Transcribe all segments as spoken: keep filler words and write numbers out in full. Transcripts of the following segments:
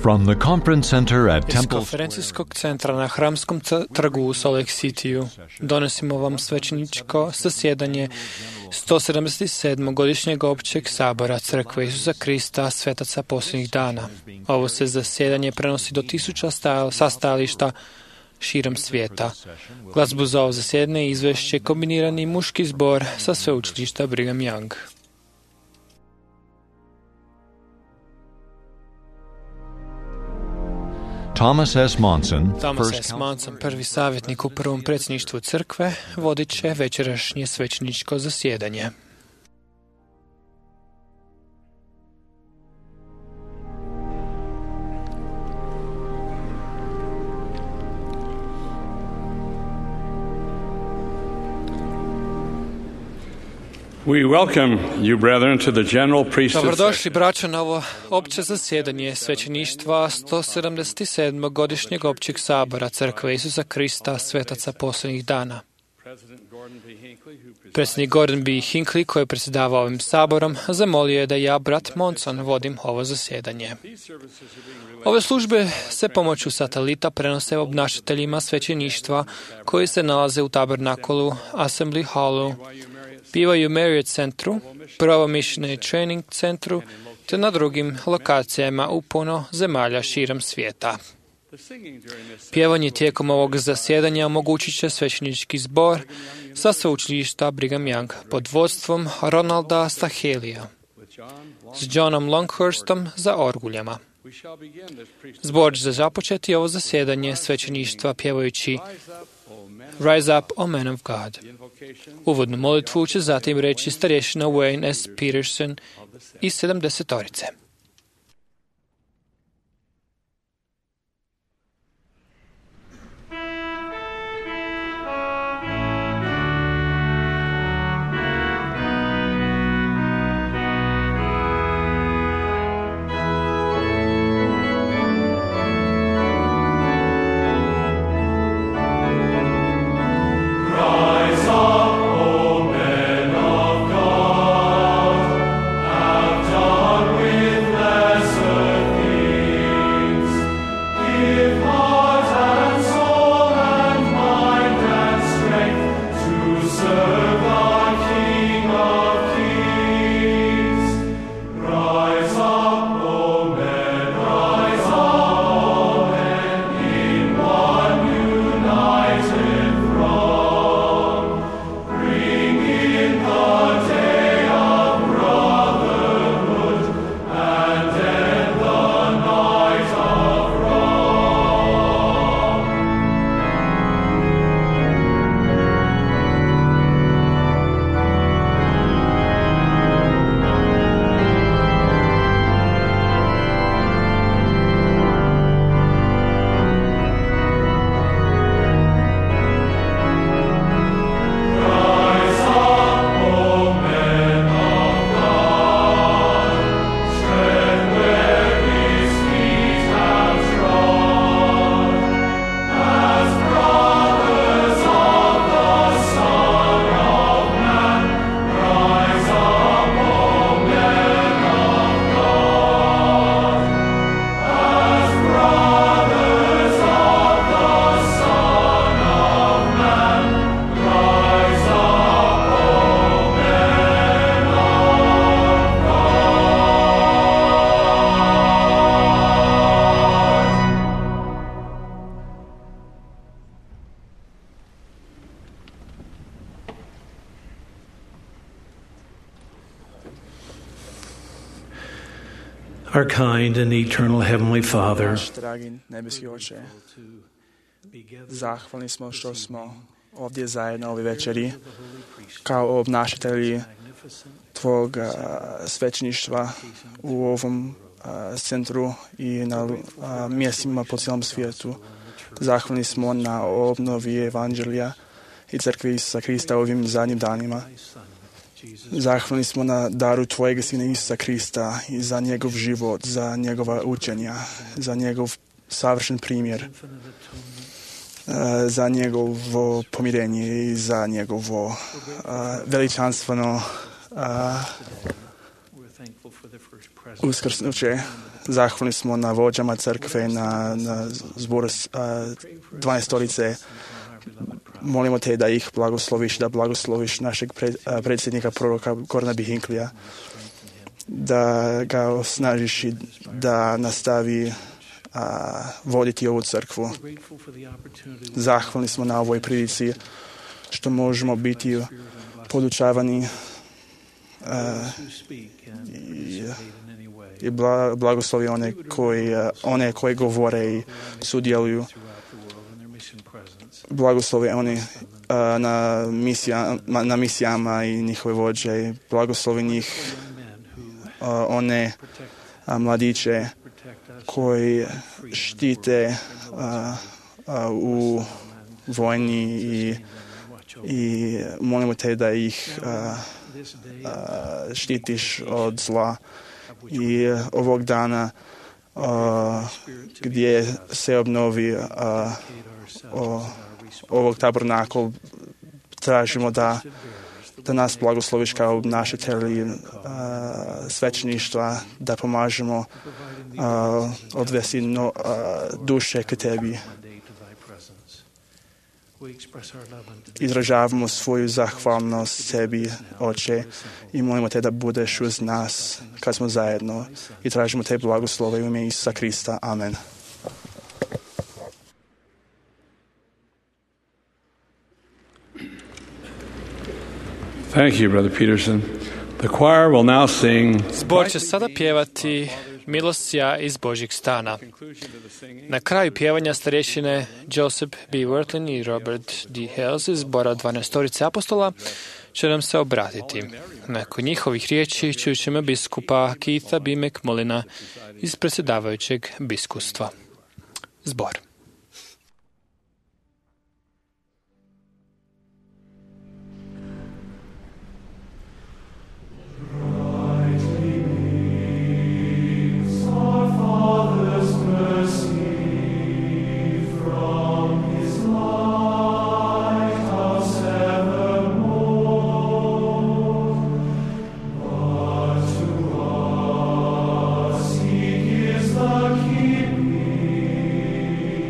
From the conference center at Iz Temple konferencijskog centra na Hramskom trgu u Salt Lake Cityu donosimo vam svećeničko zasjedanje sto sedamdeset sedmog godišnjeg općeg sabora Crkve Isusa Krista svetaca posljednjih dana. Ovo se zasjedanje prenosi do tisuća sastajališta širom svijeta. Glazbu za ovo zasjedanje izvešće kombinirani muški zbor sa sveučilišta Brigham Young. Thomas S. Monson, Thomas S. Monson, prvi savjetnik u prvom predsjedništvu crkve, vodit će večerašnje svećeničko zasjedanje. We welcome you, brethren, to the general priesthood. Dobrodošli, braćo, na ovo opće zasjedanje svećeništva sto sedamdeset sedmog godišnjeg općeg sabora Crkve Isusa Krista svetaca posljednjih dana. Predsjednik Gordon B. Hinckley, koji je predsjedavao ovim saborom, zamolio je da ja, brat Monson, vodim ovo zasjedanje. Ove službe se pomoću satelita prenose obnašateljima svećeništva koji se nalaze u tabernakulu, Assembly Hallu, bivaju u Marriott centru, Bravo Missionary Training centru, te na drugim lokacijama u puno zemalja širom svijeta. Pjevanje tijekom ovog zasjedanja omogućit će svećenički zbor sa sveučilišta Brigham Young pod vodstvom Ronalda Stahelija s Johnom Longhurstom za orguljama. Zbor će započeti ovo zasjedanje svećeništva pjevajući Rise Up, O Man of God. Uvodnu molitvu će zatim reći starješina Wayne S. Peterson iz sedamdesetorice. Our kind and eternal Heavenly Father, Naš dragi nebeski Oče, zahvalni smo što smo ovdje zajedno ove večeri kao obnašatelji Tvog uh, svećeništva u ovom uh, centru i na uh, mjestima po cijelom svijetu. Zahvalni smo na obnovi Evanđelja i Crkve Isusa Krista ovim zadnjim danima. Zahvalni smo na daru Tvojega Sina Isusa Krista i za njegov život, za njegova učenja, za njegov savršen primjer, za njegovo pomirenje i za njegovo veličanstveno uskrsnuće. Zahvalni smo na vođama crkve, na, na zboru dvanaestorice. Molimo te da ih blagosloviš, da blagosloviš našeg pred, a, predsjednika proroka Gorana Hinklija, da ga osnažiš i da nastavi a, voditi ovu crkvu. Zahvalni smo na ovoj prilici što možemo biti podučavani a, i, i bla, blagoslovi one koji, one koji govore i sudjeluju. Blagoslovi oni uh, na, misija, na misijama i njihove vođe. Blagoslovi njih uh, one uh, mladiće koji štite uh, uh, u vojni i, i molimo te da ih uh, uh, štitiš od zla. I uh, ovog dana uh, gdje se obnovi uh, o, ovog tabernakla, tražimo da, da nas blagosloviš kao obnašatelji uh, svećeništva, da pomažemo uh, odvesti no, uh, duše k tebi. Izražavamo svoju zahvalnost sebi, Oče, i molimo te da budeš uz nas kad smo zajedno i tražimo te blagoslove u ime Isusa Krista. Amen. Thank you, Brother Peterson. The choir will now sing. Zbor će sada pjevati Milost sja iz Božjeg stana. Na kraju pjevanja starješine Joseph B. Wertlin i Robert D. Hales iz zbora dvanaestorice apostola će nam se obratiti. Nakon njihovih riječi čućemo biskupa Keitha B. McMullina iz predsjedavajućeg biskustva. Zbor. Keep me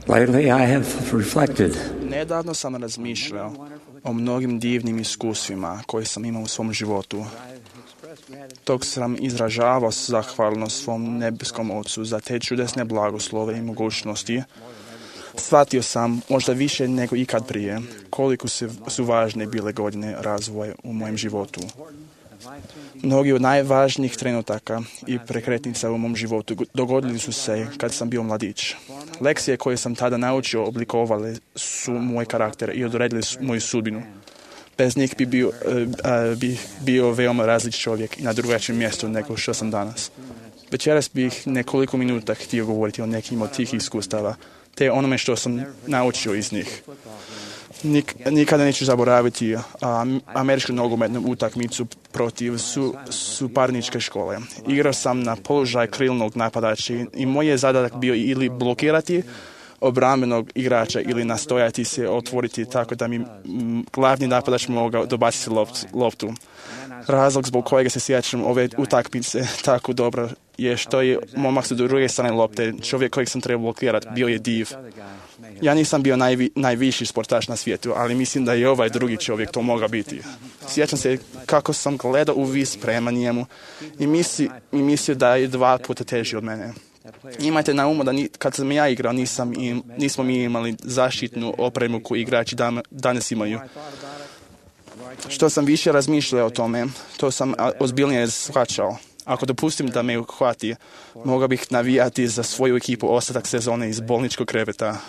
Lately, I have reflected Nedavno sam razmišljao o mnogim divnim iskustvima koje sam imao u svom životu. Dok sam izražavao zahvalnost svom nebeskom Ocu za te čudesne blagoslove i mogućnosti, shvatio sam, možda više nego ikad prije, koliko su, su važne bile godine razvoja u mojem životu. Mnogi od najvažnijih trenutaka i prekretnica u mom životu dogodili su se kad sam bio mladić. Lekcije koje sam tada naučio oblikovale su moj karakter i odredili su moju sudbinu. Bez njih bi bio, uh, bi bio veoma različit čovjek i na drugačijem mjestu nego što sam danas. Večeras bih nekoliko minuta htio govoriti o nekim od tih iskustava, te onome što sam naučio iz njih. Nik, nikada neću zaboraviti um, američku nogometnu utakmicu protiv su, suparničke škole. Igrao sam na položaj krilnog napadača i moj je zadatak bio ili blokirati obrambenog igrača ili nastojati se otvoriti tako da mi m, glavni napadač mogao dobaciti lopt, loptu. Razlog zbog kojega se sjećam ove utakmice tako dobro je što je momak sa druge strane lopte, čovjek kojeg sam trebao blokirati, bio je div. Ja nisam bio najvi, najviši sportaš na svijetu, ali mislim da je ovaj drugi čovjek to mogao biti. Sjećam se kako sam gledao u vis prema njemu i, misli, i mislio da je dva puta teži od mene. Imajte na umu da ni, kad sam ja igrao nisam im, nismo mi imali zaštitnu opremu koju igrači danas imaju. Što sam više razmišljao o tome, to sam ozbiljnije shvaćao. Ako dopustim da me uhvati, mogao bih navijati za svoju ekipu ostatak sezone iz bolničkog kreveta.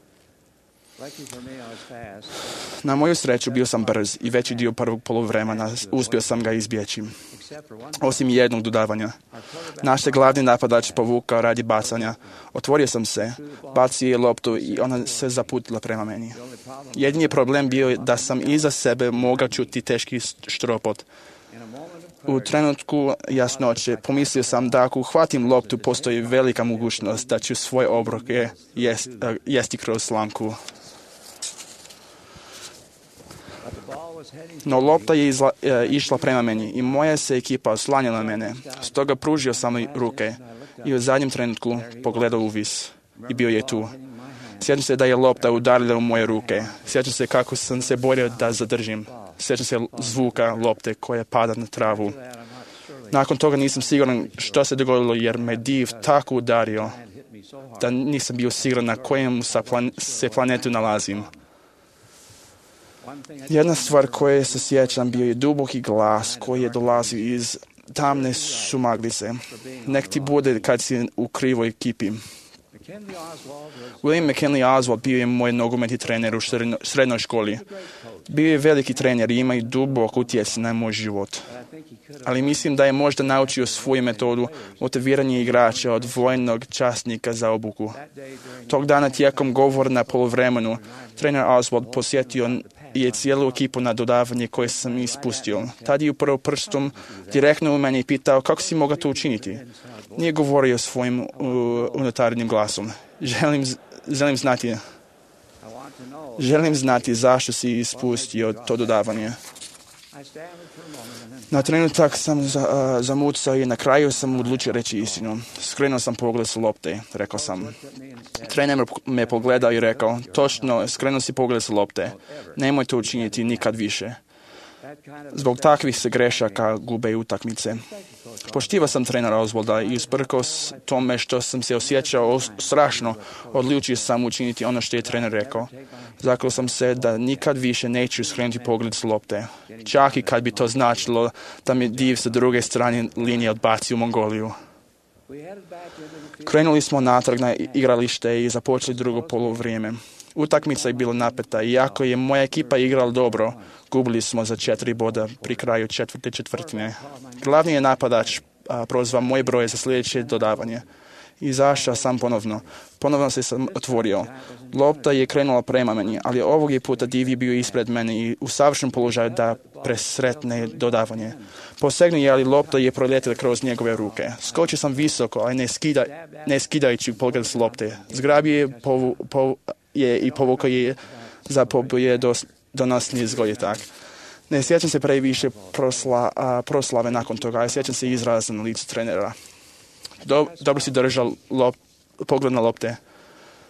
Na moju sreću bio sam brz i veći dio prvog poluvremena uspio sam ga izbjeći. Osim jednog dodavanja. Naš se glavni napadač povukao radi bacanja. Otvorio sam se, bacio je loptu i ona se zaputila prema meni. Jedini problem bio je da sam iza sebe mogao čuti teški štropot. U trenutku jasnoće pomislio sam da ako uhvatim loptu postoji velika mogućnost da ću svoje obroke jest, jesti kroz slamku. No lopta je izla, e, išla prema meni i moja se ekipa oslanjala na mene. Stoga pružio sam ruke i u zadnjem trenutku pogledao u vis i bio je tu. Sjećam se da je lopta udarila u moje ruke. Sjećam se kako sam se borio da zadržim. Sjećam se zvuka lopte koja pada na travu. Nakon toga nisam siguran što se dogodilo jer me div tako udario da nisam bio siguran na kojem se planetu nalazim. Jedna stvar koje se sjećam bio je duboki glas koji je dolazio iz tamne sumaglice. Nek ti bude kad si u krivoj ekipi. William McKinley Oswald bio je moj nogometni trener u srednjoj školi. Bio je veliki trener i ima i dubok utjecaj na moj život. Ali mislim da je možda naučio svoju metodu motiviranja igrača od vojnog časnika za obuku. Tog dana tijekom govora na poluvremenu, trener Oswald posjetio je cijelu ekipu na dodavanje koje sam ispustio. Tad je upravo prstom direktno u meni pitao kako si mogao to učiniti. Nije govorio svojim uh, unutarnjim glasom. Želim, želim znati želim znati zašto si ispustio to dodavanje. Na trenutak sam za, uh, zamucao i na kraju sam odlučio reći istinu. Skrenuo sam pogled s lopte, rekao sam. Trener me pogledao i rekao, točno, skrenuo si pogled s lopte. Nemoj to učiniti nikad više. Zbog takvih se grešaka gube utakmice. Poštivao sam trenera Oswalda i usprkos tome što sam se osjećao strašno, odlučio sam učiniti ono što je trener rekao. Zakleo sam se da nikad više neću skrenuti pogled s lopte. Čak i kad bi to značilo da mi div sa druge strane linije odbaci u Mongoliju. Krenuli smo natrag na igralište i započeli drugo poluvrijeme. Utakmica je bila napeta i iako je moja ekipa igrala dobro, gubili smo za četiri boda pri kraju četvrte četvrtine. Glavni je napadač a, prozvao moj broj za sljedeće dodavanje. Izašao sam ponovno. Ponovno se sam otvorio. Lopta je krenula prema meni, ali ovog je puta div je bio ispred mene i u savršenom položaju da presretne dodavanje. Posegnuo je, ali lopta je proletila kroz njegove ruke. Skočio sam visoko, ali ne, skida, ne skidajući pogled s lopte. Zgrabio je, povu, povu, je i povukao je za pobuje do, donosni izgledak. Ne sjećam se previše prosla, a, proslave nakon toga, ali sjećam se izraza na licu trenera. Do, dobro si držao lop, pogled na lopte.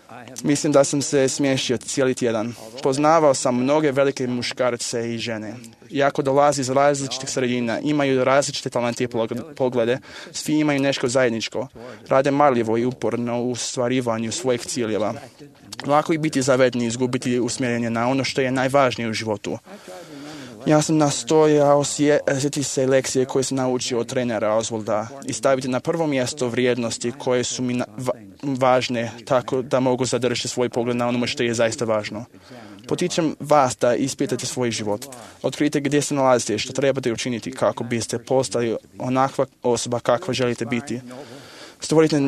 Mislim da sam se smiješio cijeli tjedan. Poznavao sam mnoge velike muškarce i žene. Iako dolazi iz različitih sredina, imaju različite talente i poglede, svi imaju nešto zajedničko. Rade marljivo i uporno u ostvarivanju svojih ciljeva. Lako je biti zavedni i izgubiti usmjerenje na ono što je najvažnije u životu. Ja sam nastojao sjetiti se lekcije koje sam naučio od trenera Oswalda i staviti na prvo mjesto vrijednosti koje su mi važne, tako da mogu zadržati svoj pogled na onome što je zaista važno. Potičem vas da ispitate svoj život. Otkrijte gdje se nalazite i što trebate učiniti kako biste postali onakva osoba kakva želite biti. Stvorite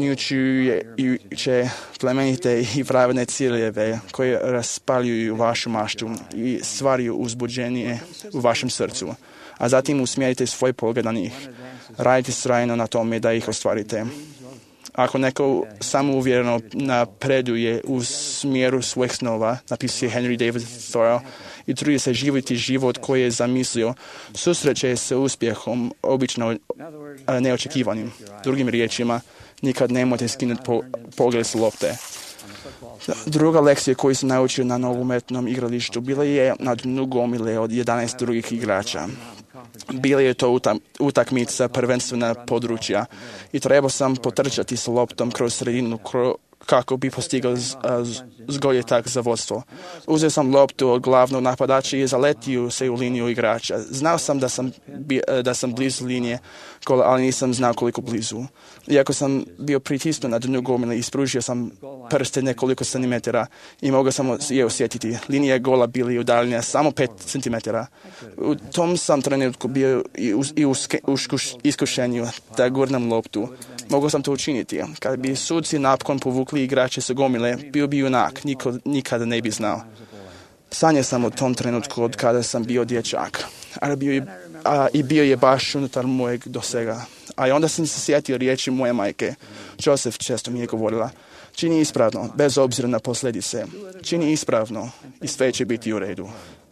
nadahnjuće, plemenite i pravedne ciljeve koje raspaljuju vašu maštu i stvaraju uzbuđenje u vašem srcu, a zatim usmjerite svoj pogled na njih. Radite strajno na tome da ih ostvarite. Ako neko samouvjereno napreduje u smjeru svojih snova, napisuje Henry David Thoreau, i trudi se živjeti život koji je zamislio, susreće se uspjehom obično neočekivanim. Drugim riječima, nikad nemojte skinuti po, pogled s lopte. Druga lekcija koju sam naučio na nogometnom igralištu bila je na dnu gomile od jedanaest drugih igrača. Bila je to utakmica prvenstvena područja i trebao sam potrčati s loptom kroz sredinu kro, kako bi postigao zgoljetak za vodstvo. Uzeo sam loptu od glavnog napadača i zaletio se u liniju igrača. Znao sam da sam, da sam blizu linije, ali nisam znao koliko blizu. Iako sam bio pritisnut na dnu gomile, ispružio sam prste nekoliko centimetara i mogao sam je osjetiti. Linija gola bili udaljena samo pet centimetara. U tom sam trenutku bio i u, i u iskušenju da gurnem loptu. Mogao sam to učiniti. Kad bi suci napokon povukli igrače sa gomile, bio bi junak, niko nikada ne bi znao. Sanjao sam o tom trenutku od kada sam bio dječak, a, bio je, a i bio je baš unutar mojeg dosega. A onda sam se sjetio riječi moje majke. Joseph često mi je govorila, čini ispravno, bez obzira na posljedice. Čini ispravno i sve će biti u redu.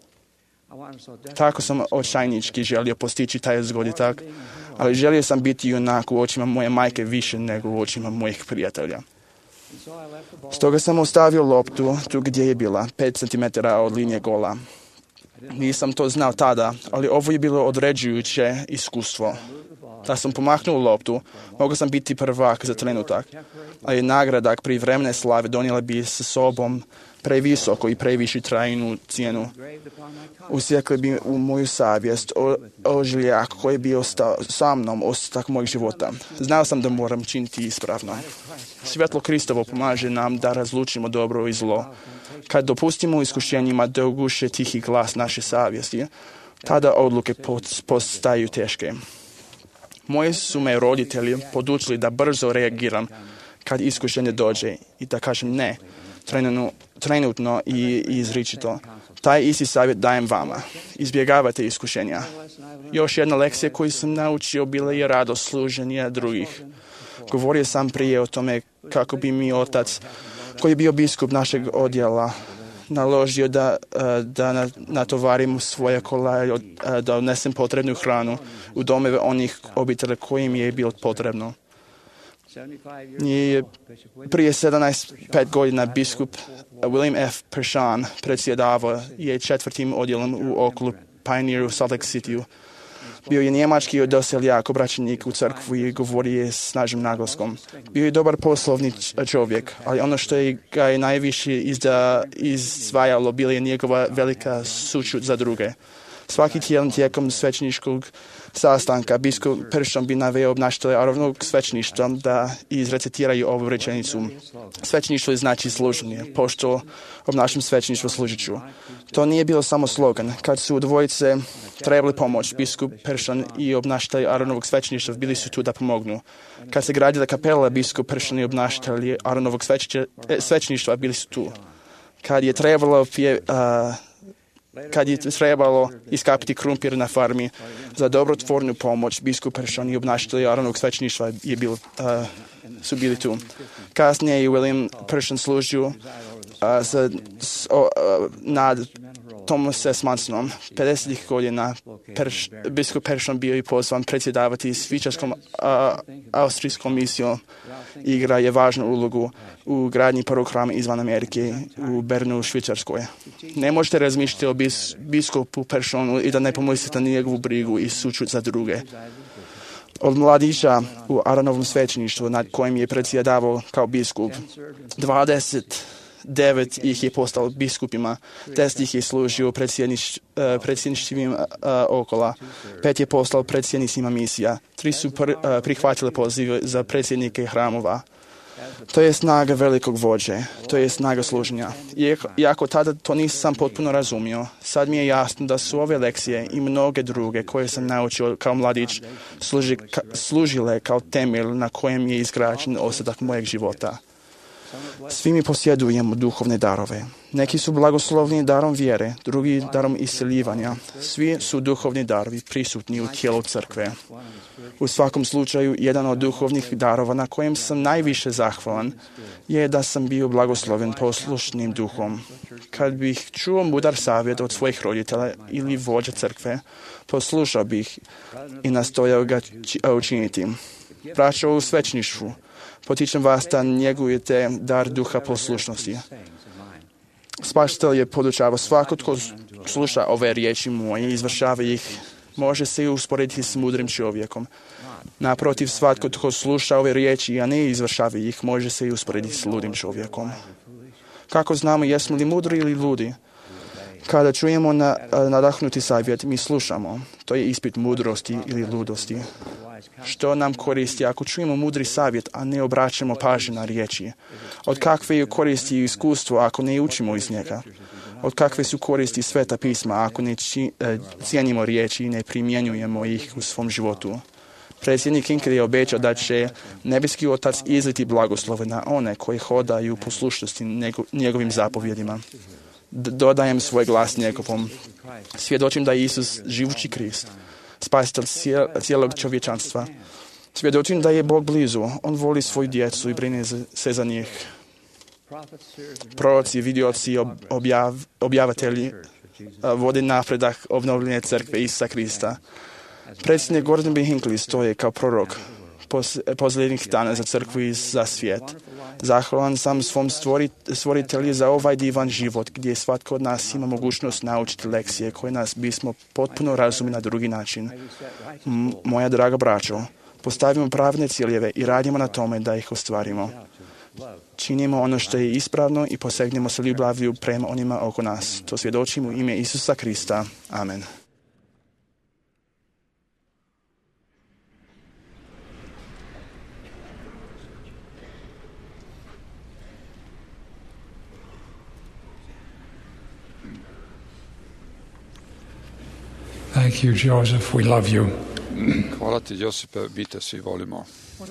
Tako sam očajnički želio postići taj zgoditak, ali želio sam biti junak u očima moje majke više nego u očima mojih prijatelja. Stoga sam ostavio loptu tu gdje je bila, pet centimetara od linije gola. Nisam to znao tada, ali ovo je bilo određujuće iskustvo. Da sam pomaknuo loptu, mogao sam biti prvak za trenutak, ali nagradak privremene slave donijela bi sa sobom previsoko i previše trajnu cijenu. Usjekli bi u moju savjest o, ožiljak koji bi ostao sa mnom ostatak mojeg života. Znao sam da moram činiti ispravno. Svjetlo Kristovo pomaže nam da razlučimo dobro i zlo. Kad dopustimo iskušenjima da uguše tihi glas naše savjesti, tada odluke postaju teške. Moji su me roditelji podučili da brzo reagiram kad iskušenje dođe i da kažem ne, trenutno, trenutno i izričito. Taj isti savjet dajem vama. Izbjegavajte iskušenja. Još jedna lekcija koju sam naučio bila je radost služenja drugih. Govorio sam prije o tome kako bi mi otac, koji je bio biskup našeg odjela, naložio da, da natovarim svoje kola, da odnesem potrebnu hranu u domove onih obitelja kojim je bilo potrebno. I prije sedamnaest pet godina biskup William F. Pershan predsjedavao je četvrtim odjelom u okolu Pioneer u Salt Lake City-u. Bio je njemački odoseljak, obraćenik u crkvu i govorio je snažnim naglaskom. Bio je dobar poslovni čovjek, ali ono što je ga je najviše izda, izdvajalo bila je njegova velika sućut za druge. Svaki tjedan tijekom svećeničkog sastanka biskup Pershan bi naveo obnašatelje arovnog svećeništva da izrecitiraju ovu rečenicu. Svećeništvo znači služenje, pošto obnašam svećeništvo služit ću. To nije bilo samo slogan. Kad su dvojice trebali pomoć, biskup Pershan i obnašatelji Aronovog svećeništva bili su tu da pomognu. Kad se gradila kapela, biskup Pershan i obnašatelji Aronovog svećeništva bili su tu. Kad je trebalo pje, uh, kad je trebalo iskapiti krumpir na farmi za dobrotvornu pomoć, biskup Pershan i obnašatelji Aronovog svećeništva je bil, uh, su bili tu. Kasnije je William Pershan služio uh, za, s, uh, nad Thomas S. Mansonom. pedesetih godina Perš, biskup Peršon bio i pozvan predsjedavati švicarskom austrijskom misijom. Igra je važnu ulogu u gradnji prvog hrama izvan Amerike u Bernu u Švicarskoj. Ne možete razmišljati o bis, biskupu Peršonu i da ne pomislite na njegovu brigu i sućut za druge. Od mladića u Aronovom svećeništvu nad kojim je predsjedavao kao biskup, dvadeset devet ih je postalo biskupima, deset ih je služio predsjedniš, predsjedništvima uh, okola, pet je postalo predsjednicima misija, tri su pr, uh, prihvatile poziv za predsjednike hramova. To je snaga velikog vođe, to je snaga služenja. Iako, iako tada to nisam potpuno razumio, sad mi je jasno da su ove lekcije i mnoge druge koje sam naučio kao mladić služi, ka, služile kao temelj na kojem je izgrađen ostatak mojeg života. Svi mi posjedujemo duhovne darove. Neki su blagoslovni darom vjere, drugi darom isceljivanja. Svi su duhovni darovi prisutni u tijelu crkve. U svakom slučaju, jedan od duhovnih darova na kojem sam najviše zahvalan je da sam bio blagosloven poslušnim duhom. Kad bih čuo mudar savjet od svojih roditelja ili vođa crkve, poslušao bih i nastojao ga učiniti. Braćo u svećništvu, potičem vas da njegujete dar duha poslušnosti. Spasitelj je podučavao svako tko sluša ove riječi moje i izvršava ih, može se i usporediti s mudrim čovjekom. Naprotiv, svatko tko sluša ove riječi, a ne izvršava ih, može se i usporediti s ludim čovjekom. Kako znamo jesmo li mudri ili ludi? Kada čujemo na, nadahnuti savjet, mi slušamo. To je ispit mudrosti ili ludosti. Što nam koristi ako čujemo mudri savjet, a ne obraćamo pažnju na riječi? Od kakve je koristi i iskustvo ako ne učimo iz njega? Od kakve su koristi sveta pisma ako ne či, e, cijenimo riječi i ne primjenjujemo ih u svom životu? Predsjednik Hinckley je obećao da će nebeski otac izliti blagoslove na one koji hodaju u poslušnosti njego, njegovim zapovjedima. Dodajem svoj glas njegovom. Svjedočim da je Isus živući Krist, spasitelj cijelog čovječanstva. Svjedočim da je Bog blizu. On voli svoju djecu i brine se za njih. Proroci, vidioci, objav, objavatelji vode napredak obnovljene crkve Isusa Krista. Predsjednik Gordon B. Hinckley stoje kao prorok posljednjih dana za crkvu i za svijet. Zahvalan sam svom stvoritelju za ovaj divan život gdje svatko od nas ima mogućnost naučiti lekcije koje nas bismo potpuno razumili na drugi način. M- moja draga braćo, postavimo pravne ciljeve i radimo na tome da ih ostvarimo. Činimo ono što je ispravno i posegnemo sa ljubavlju prema onima oko nas. To svjedočimo u ime Isusa Krista. Amen. Thank you, Joseph. We love you. Hvala ti, Josipe, mi te svi volimo.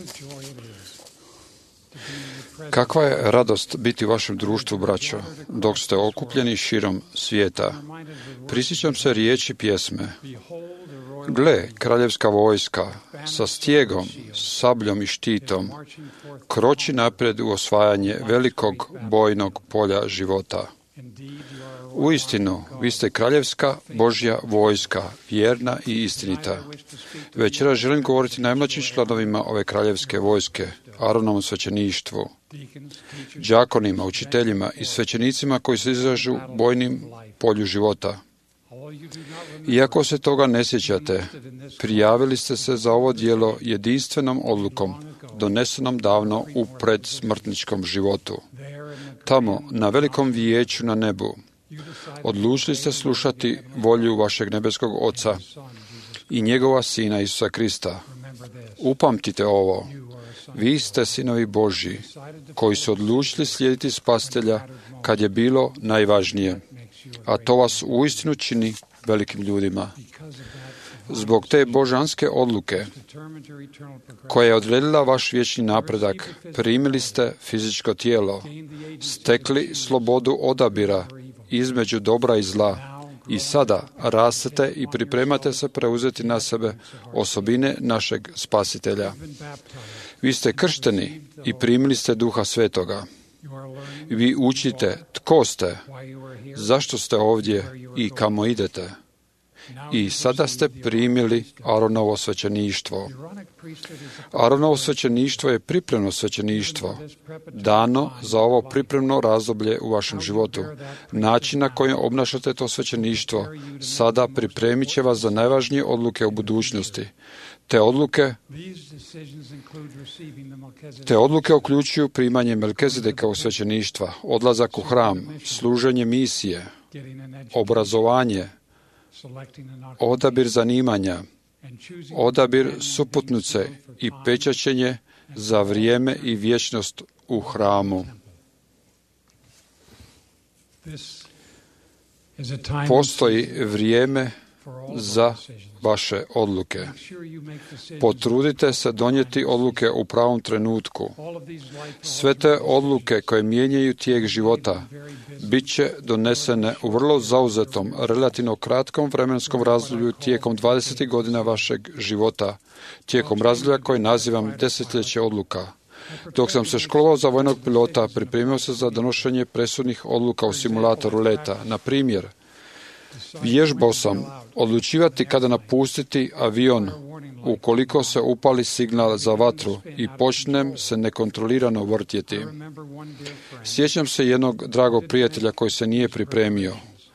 Kakva je radost biti u vašem društvu, braćo, dok ste okupljeni širom svijeta. Prisjećam se riječi pjesme. Gle, kraljevska vojska, sa stijegom, sabljom i štitom, kroči naprijed u osvajanje velikog bojnog polja života. Uistinu, vi ste kraljevska Božja vojska, vjerna i istinita. Večeras želim govoriti najmlađim članovima ove kraljevske vojske, Aronovom svećeništvu, đakonima, učiteljima i svećenicima koji se izražu bojnim polju života. Iako se toga ne sjećate, prijavili ste se za ovo djelo jedinstvenom odlukom, donesenom davno u predsmrtničkom životu. Tamo, na velikom vijeću na nebu, odlučili ste slušati volju vašeg nebeskog Oca i njegova Sina Isusa Krista. Upamtite ovo. Vi ste sinovi Božji, koji su odlučili slijediti Spasitelja kad je bilo najvažnije, a to vas uistinu čini velikim ljudima. Zbog te božanske odluke, koja je odredila vaš vječni napredak, primili ste fizičko tijelo, stekli slobodu odabira između dobra i zla i sada rastete i pripremate se preuzeti na sebe osobine našeg Spasitelja. Vi ste kršteni i primili ste Duha Svetoga. Vi učite tko ste, zašto ste ovdje i kamo idete. I sada ste primili Aronovo svećeništvo. Aronovo svećeništvo je pripremno svećeništvo, dano za ovo pripremno razdoblje u vašem životu. Način na koji obnašate to svećeništvo sada pripremit će vas za najvažnije odluke u budućnosti. Te odluke, te odluke uključuju primanje Melkizedeka u svećeništva, odlazak u hram, služenje misije, obrazovanje, odabir zanimanja, odabir suputnice i pečaćenje za vrijeme i vječnost u hramu. Postoji vrijeme za vaše odluke. Potrudite se donijeti odluke u pravom trenutku. Sve te odluke koje mijenjaju tijek života bit će donesene u vrlo zauzetom, relativno kratkom vremenskom razdoblju tijekom dvadeset godina vašeg života, tijekom razdoblja koje nazivam desetljeće odluka. Dok sam se školovao za vojnog pilota, pripremio se za donošenje presudnih odluka u simulatoru leta. Na primjer, vježbao sam odlučivati kada napustiti avion ukoliko se upali signal za vatru i počnem se nekontrolirano vrtjeti. Sjećam se jednog dragog prijatelja koji se nije pripremio.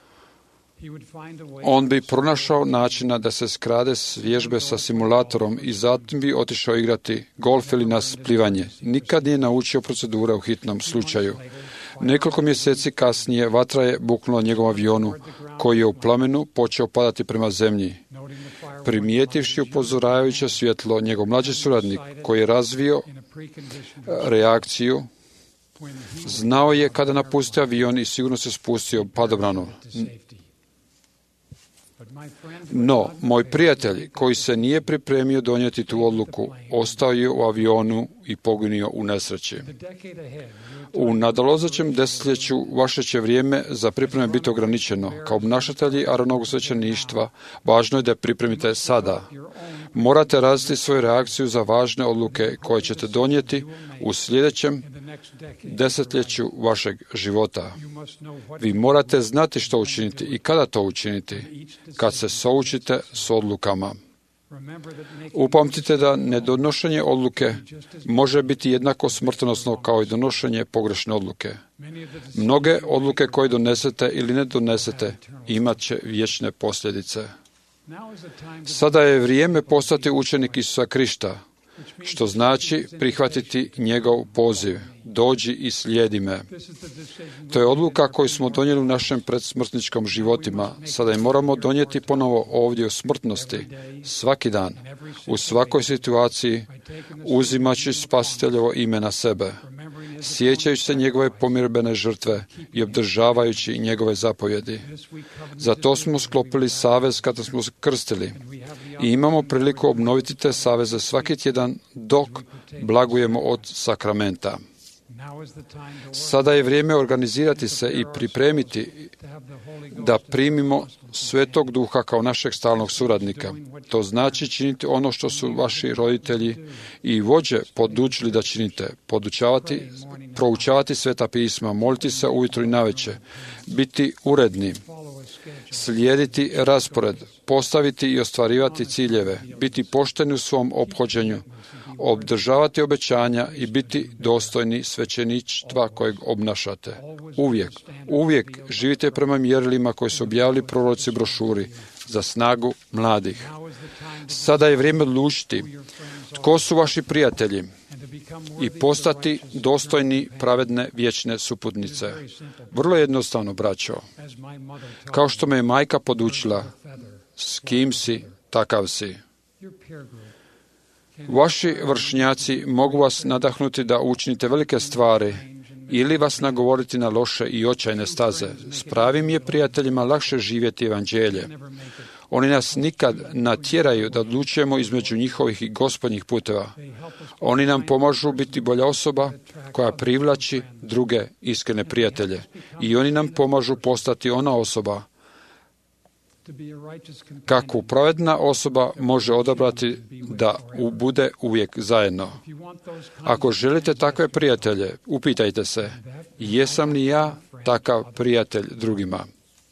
On bi pronašao načina da se skrade s vježbe sa simulatorom i zatim bi otišao igrati golf ili na plivanje. Nikad nije naučio procedure u hitnom slučaju. Nekoliko mjeseci kasnije vatra je buknula njegovom avionu, koji je u plamenu počeo padati prema zemlji. Primijetivši upozoravajuće svjetlo, njegov mlađi suradnik, koji je razvio reakciju, znao je kada napusti avion i sigurno se spustio u padobranu. No, moj prijatelj, koji se nije pripremio donijeti tu odluku, ostao je u avionu i poginuo u nesreći. U nadolazećem desetljeću vaše će vrijeme za pripreme biti ograničeno. Kao obnašatelji Aronovog svećeništva, važno je da pripremite sada. Morate razviti svoju reakciju za važne odluke koje ćete donijeti u sljedećem desetljeću vašeg života. Vi morate znati što učiniti i kada to učiniti, kad se součite s odlukama. Upamtite da nedonošenje odluke može biti jednako smrtonosno kao i donošenje pogrešne odluke. Mnoge odluke koje donesete ili ne donesete imat će vječne posljedice. Sada je vrijeme postati učenik Isusa Krista, što znači prihvatiti njegov poziv. Dođi i slijedi me. To je odluka koju smo donijeli u našem predsmrtničkom životima. Sada je moramo donijeti ponovo ovdje u smrtnosti, svaki dan, u svakoj situaciji, uzimajući Spasiteljevo ime na sebe, sjećajući se njegove pomirbene žrtve i obdržavajući njegove zapovjedi. Zato smo sklopili savez kada smo se krstili i imamo priliku obnoviti te saveze svaki tjedan dok blagujemo od sakramenta. Sada je vrijeme organizirati se i pripremiti da primimo Svetog Duha kao našeg stalnog suradnika. To znači činiti ono što su vaši roditelji i vođe podučili da činite. Podučavati, proučavati Sveta pisma, moliti se ujutro i navečer, biti uredni, slijediti raspored, postaviti i ostvarivati ciljeve, biti pošteni u svom ophođenju, obdržavati obećanja i biti dostojni svećeništva kojeg obnašate. Uvijek, uvijek živite prema mjerilima koji su objavili proroci u brošuri za snagu mladih. Sada je vrijeme odlučiti tko su vaši prijatelji i postati dostojni pravedne vječne suputnice. Vrlo jednostavno, braćo. Kao što me je majka podučila, s kim si, takav si. Vaši vršnjaci mogu vas nadahnuti da učinite velike stvari ili vas nagovoriti na loše i očajne staze. S pravim je prijateljima lakše živjeti evanđelje. Oni nas nikad natjeraju da odlučujemo između njihovih i gospodnjih puteva. Oni nam pomažu biti bolja osoba koja privlači druge iskrene prijatelje. I oni nam pomažu postati ona osoba kakvu pravedna osoba može odabrati da bude uvijek zajedno. Ako želite takve prijatelje, upitajte se, jesam li ja takav prijatelj drugima?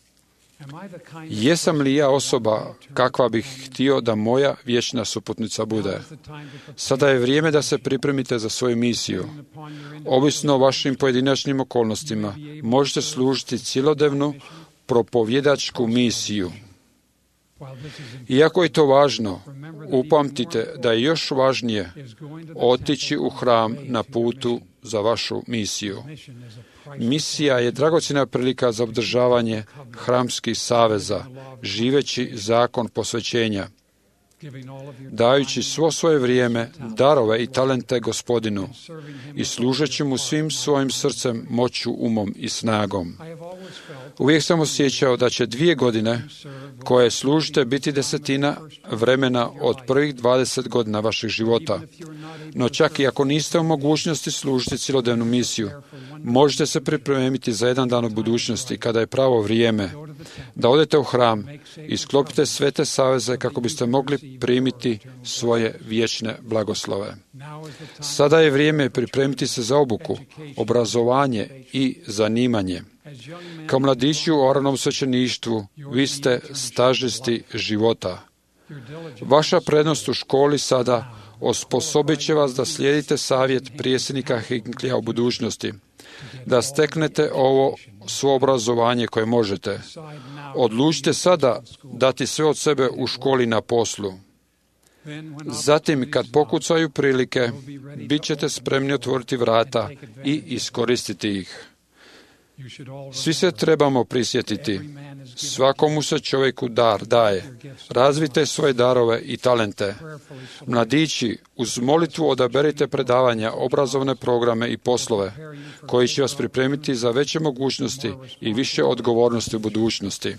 Jesam li ja osoba kakva bih htio da moja vječna suputnica bude? Sada je vrijeme da se pripremite za svoju misiju. Ovisno o vašim pojedinačnim okolnostima, možete služiti cjelodnevnu propovjedačku misiju. Iako je to važno, upamtite da je još važnije otići u hram na putu za vašu misiju. Misija je dragocjena prilika za održavanje hramskih saveza, živeći zakon posvećenja, dajući svo svoje vrijeme, darove i talente Gospodinu i služeći mu svim svojim srcem, moću, umom i snagom. Uvijek sam osjećao da će dvije godine koje služite biti desetina vremena od prvih dvadeset godina vašeg života. No čak i ako niste u mogućnosti služiti cjelodnevnu misiju, možete se pripremiti za jedan dan u budućnosti kada je pravo vrijeme da odete u hram i sklopite sve te saveze kako biste mogli primiti svoje vječne blagoslove. Sada je vrijeme pripremiti se za obuku, obrazovanje i zanimanje. Kao mladići u oranom svećeništvu, vi ste stažisti života. Vaša prednost u školi sada osposobit će vas da slijedite savjet predsjednika Hinckleyja u budućnosti, da steknete ovo svo obrazovanje koje možete. Odlučite sada dati sve od sebe u školi na poslu. Zatim, kad pokucaju prilike, bit ćete spremni otvoriti vrata i iskoristiti ih. Svi se trebamo prisjetiti. Svakomu se čovjeku dar daje. Razvijte svoje darove i talente. Mladići, uz molitvu odaberite predavanja, obrazovne programe i poslove koji će vas pripremiti za veće mogućnosti i više odgovornosti u budućnosti.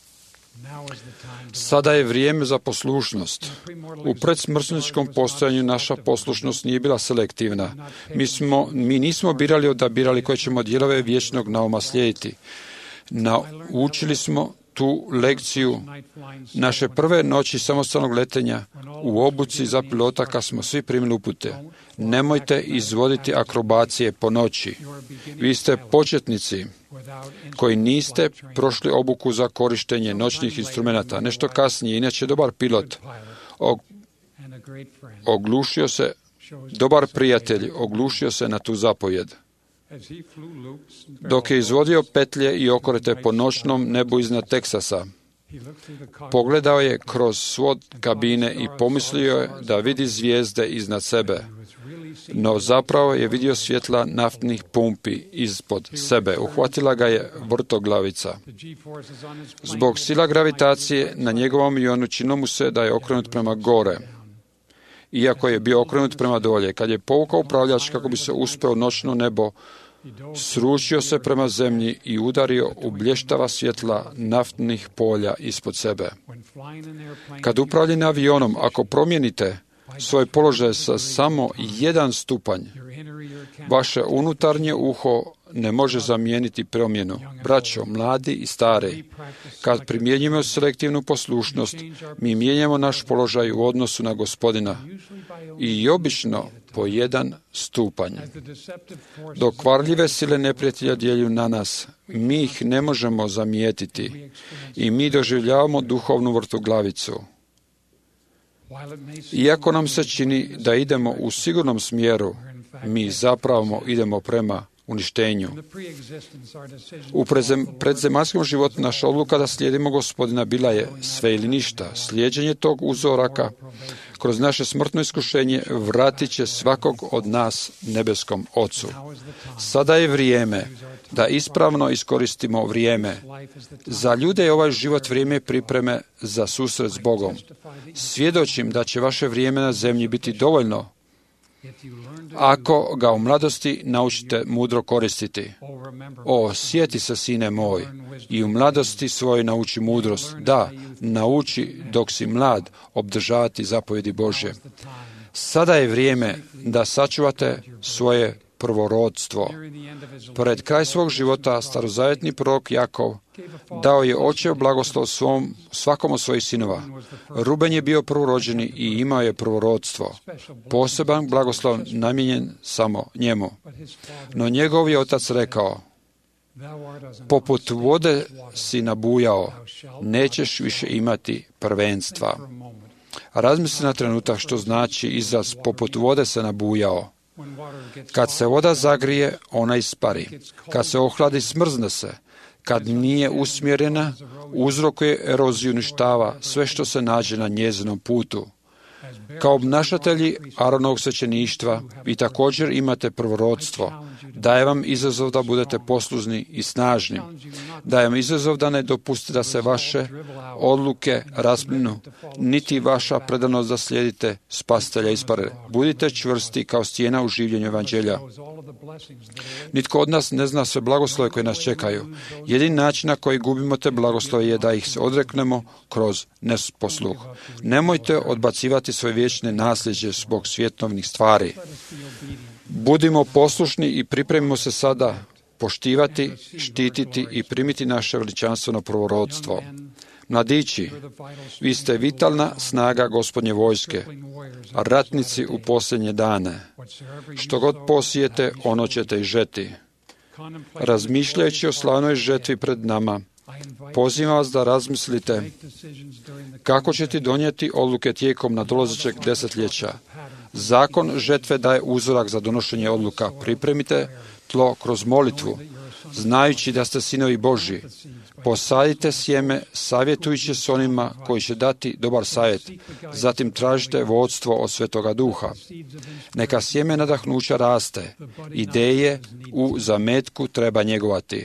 Sada je vrijeme za poslušnost. U predsmrtničkom postojanju naša poslušnost nije bila selektivna. Mi, smo, mi nismo birali odabirali koje ćemo dijelove vječnog nauma slijediti. Naučili smo tu lekciju naše prve noći samostalnog letenja u obuci za pilota kad smo svi primili upute. Nemojte izvoditi akrobacije po noći. Vi ste početnici koji niste prošli obuku za korištenje noćnih instrumenata. Nešto kasnije, inače dobar pilot oglušio se, dobar prijatelj oglušio se na tu zapovjed. Dok je izvodio petlje i okorete po noćnom nebu iznad Teksasa, pogledao je kroz svod kabine i pomislio je da vidi zvijezde iznad sebe, no zapravo je vidio svjetla naftnih pumpi ispod sebe. Uhvatila ga je vrtoglavica. Zbog sila gravitacije na njegovom avionu činilo mu se da je okrenut prema gore, iako je bio okrenut prema dolje. Kad je povukao upravljač kako bi se uspeo noćno nebo, sručio se prema zemlji i udario u blještava svjetla naftnih polja ispod sebe. Kad upravljate avionom, ako promijenite svoj položaj sa samo jedan stupanj, vaše unutarnje uho ne može zamijeniti promjenu. Braćo, mladi i stari, kad primjenjujemo selektivnu poslušnost, mi mijenjamo naš položaj u odnosu na Gospodina i obično po jedan stupanj. Dok varljive sile neprijatelja djeljuju na nas, mi ih ne možemo zamijetiti i mi doživljavamo duhovnu vrtoglavicu. Iako nam se čini da idemo u sigurnom smjeru, mi zapravo idemo prema uništenju. U predzemaljskom životu naša odluka da slijedimo Gospodina bila je sve ili ništa. Slijeđenje tog uzoraka kroz naše smrtno iskušenje vratit će svakog od nas nebeskom Ocu. Sada je vrijeme da ispravno iskoristimo vrijeme. Za ljude je ovaj život vrijeme pripreme za susret s Bogom. Svjedočim da će vaše vrijeme na zemlji biti dovoljno ako ga u mladosti naučite mudro koristiti. O, sjeti se, sine moj, i u mladosti svojoj nauči mudrost. Da, nauči dok si mlad obdržavati zapovjedi Božje. Sada je vrijeme da sačuvate svoje prvorodstvo. Pred kraj svog života starozavjetni prorok Jakov dao je očev blagoslov svom, svakom od svojih sinova. Ruben je bio prvorođeni i imao je prvorodstvo. Poseban blagoslov namijenjen samo njemu. No njegov je otac rekao, poput vode si nabujao, nećeš više imati prvenstva. Razmisli na trenutak što znači izraz poput vode se nabujao. Kad se voda zagrije, ona ispari. Kad se ohladi, smrzne se. Kad nije usmjerena, uzrokuje eroziju, uništava sve što se nađe na njezinom putu. Kao obnašatelji Aaronovog svećeništva, vi također imate prvorodstvo. Daje vam izazov da budete poslušni i snažni. Daje vam izazov da ne dopustite da se vaše odluke razminu, niti vaša predanost da slijedite spasitelja ispare. Budite čvrsti kao stijena u življenju evanđelja. Nitko od nas ne zna sve blagoslove koje nas čekaju. Jedini način na koji gubimo te blagoslove je da ih se odreknemo kroz nesposluh. Nemojte odbacivati svoje vječne nasljeđe zbog svjetovnih stvari. Budimo poslušni i pripremimo se sada poštivati, štititi i primiti naše veličanstveno prvorodstvo. Mladići, vi ste vitalna snaga Gospodnje vojske, a ratnici u posljednje dane. Što god posijete, ono ćete i žeti. Razmišljajući o slavnoj žetvi pred nama, pozivam vas da razmislite kako ćete donijeti odluke tijekom nadolazećeg desetljeća. Zakon žetve daje uzorak za donošenje odluka. Pripremite tlo kroz molitvu, znajući da ste sinovi Božji. Posadite sjeme, savjetujući s onima koji će dati dobar savjet. Zatim tražite vodstvo od Svetoga Duha. Neka sjeme nadahnuća raste. Ideje u zametku treba njegovati.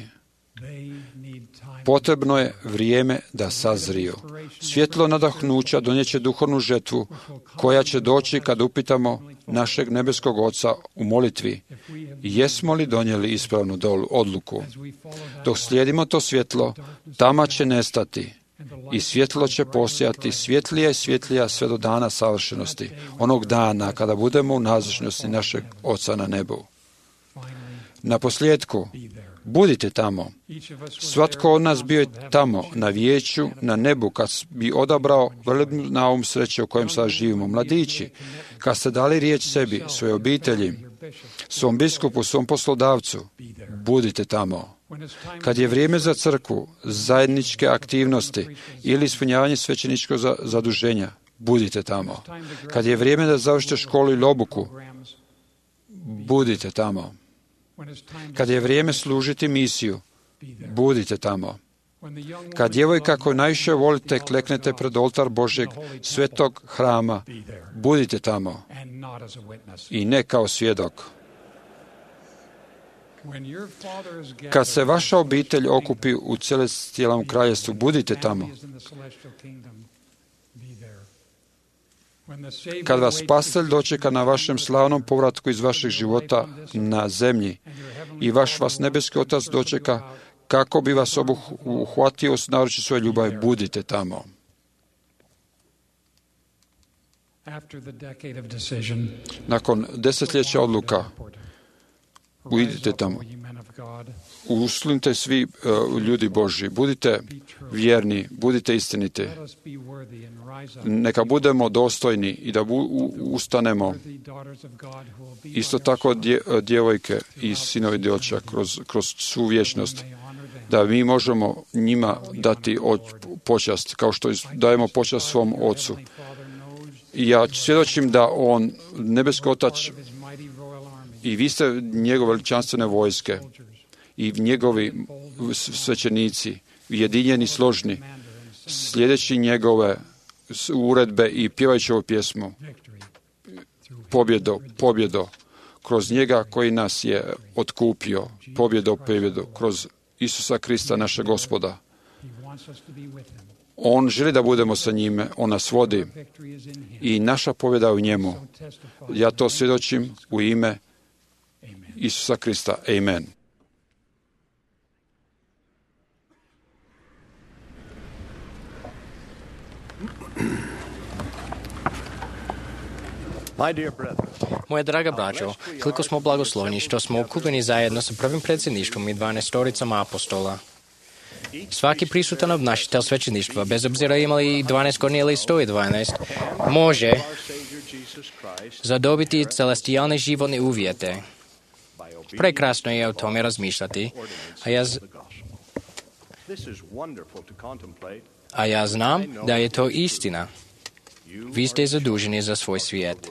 Potrebno je vrijeme da sazriju. Svjetlo nadahnuća donijeće duhovnu žetvu koja će doći kad upitamo našeg nebeskog Oca u molitvi. Jesmo li donijeli ispravnu odluku? Dok slijedimo to svjetlo, tama će nestati i svjetlo će posijati svjetlija i svjetlija sve do dana savršenosti, onog dana kada budemo u nazočnosti našeg Oca na nebu. Na posljedku, budite tamo. Svatko od nas bio je tamo, na vijeću, na nebu, kad bi odabrao velebnu naum sreće u kojem sad živimo. Mladići, kad ste dali riječ sebi, svoje obitelji, svom biskupu, svom poslodavcu, budite tamo. Kad je vrijeme za crkvu, zajedničke aktivnosti ili ispunjavanje svećeničkog zaduženja, budite tamo. Kad je vrijeme da završite školu ili obuku, budite tamo. Kad je vrijeme služiti misiju, budite tamo. Kad djevojka koju najviše volite kleknete pred oltar Božjeg svetog hrama, budite tamo i ne kao svjedok. Kad se vaša obitelj okupi u celestijalnom kraljevstvu, budite tamo. Kad vas spasitelj dočeka na vašem slavnom povratku iz vašeg života na zemlji i vaš vas nebeski Otac dočeka kako bi vas obuhvatio s naruči svoje ljubavi, budite tamo. Nakon desetljeća odluka, uidite tamo. Uslinite svi uh, ljudi Božji, budite vjerni, budite istiniti. Neka budemo dostojni i da bu, u, ustanemo isto tako dje, djevojke i sinovi djevojča kroz, kroz svu vječnost, da mi možemo njima dati od, počast, kao što dajemo počast svom Ocu. I ja svjedočim da on, nebeski Otac, i vi ste njegove veličanstvene vojske i njegovi svećenici, ujedinjeni, složni, sljedeći njegove uredbe i pjevajući ovu pjesmu. Pobjedo, pobjedo, kroz njega koji nas je otkupio, pobjedo, pobjedo, kroz Isusa Krista, naše Gospoda. On želi da budemo sa njime, on nas vodi i naša pobjeda je u njemu. Ja to svjedočim u ime Isusa Krista. Amen. Moja draga braćo, koliko smo blagoslovni što smo okupljeni zajedno sa prvim predsjedništvom i dvanaestoricama apostola. Svaki prisutan obnašitelj svećeništva, bez obzira ima li dvanaest godina ili sto dvanaest, može zadobiti celestijalne životne uvjete. Prekrasno je o tome razmišljati, a ja, z... a ja znam da je to istina. Vi ste zaduženi za svoj svijet.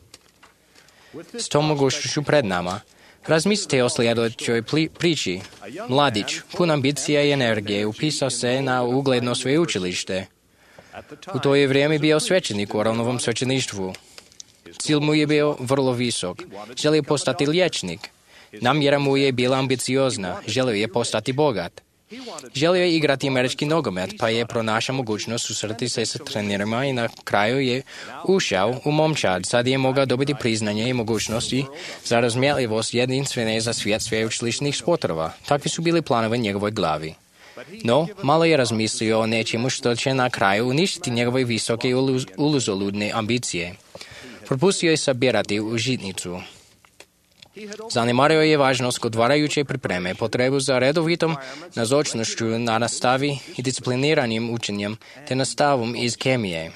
S tom mogućnošću pred nama, razmislite o sljedećoj priči. Mladić, pun ambicija i energije, upisao se na ugledno sveučilište. U to je vrijeme bio svećenik u Aronovom svećeništvu. Cilj mu je bio vrlo visok. Želio postati liječnik. Namjera mu je bila ambiciozna. Želio je postati bogat. Želio je igrati američki nogomet, pa je pronašao mogućnost susreti se sa trenerima i na kraju je ušao u momčad. Sad je mogao dobiti priznanje i mogućnosti za razmjetljivost jedinstvene za svijet sveučilišnih sportova. Takvi su bili planovi njegovoj glavi. No, malo je razmislio o nečemu što će na kraju uništiti njegove visoke i uluzoludne ambicije. Propustio je sabirati u žitnicu. Zanemario je važnost odvarajuće pripreme, potrebu za redovitom nazočnošću na nastavi i discipliniranim učenjem, te nastavom iz kemije.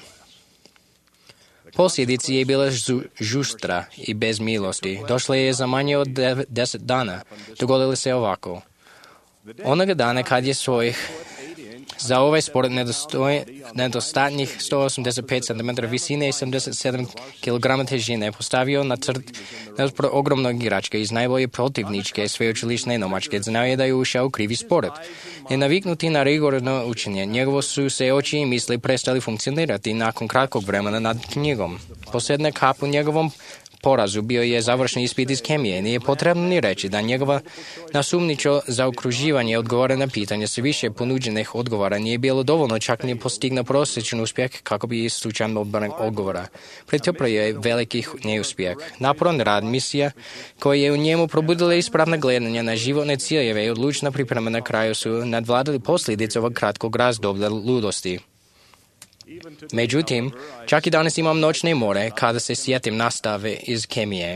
Posljedica je bila žustra i bez milosti. Došla je za manje od deset dana. Dogodilo se ovako. Onoga dana kad je svojih za ovaj sport nedostatnih sto osamdeset pet centimetara visine i sedamdeset sedam kilograma težine postavio na crt naspram ogromnog igračka iz najbolje protivničke sveučilišne nomačke. Znao je da je ušao u krivi sport. Nenaviknuti na rigorozno učenje, njegovo su se oči i misli prestali funkcionirati nakon kratkog vremena nad knjigom. Posljedna kap u njegovom porazu bio je završni ispit iz kemije. Nije potrebno ni reći da njegova nasumničo zaokruživanje odgovora na pitanje se više ponuđenih odgovora nije bilo dovoljno, čak nije postignuo prosječan uspjeh kako bi slučajno odbran odgovora. Pretrpio je veliki neuspjeh. Naporan rad misija koja je u njemu probudila ispravna gledanja na životne ciljeve i odlučna priprema na kraju su nadvladali posljedice ovog kratkog razdoblja ludosti. Međutim, čak i danas imam noćne more kada se sjetim nastave iz kemije.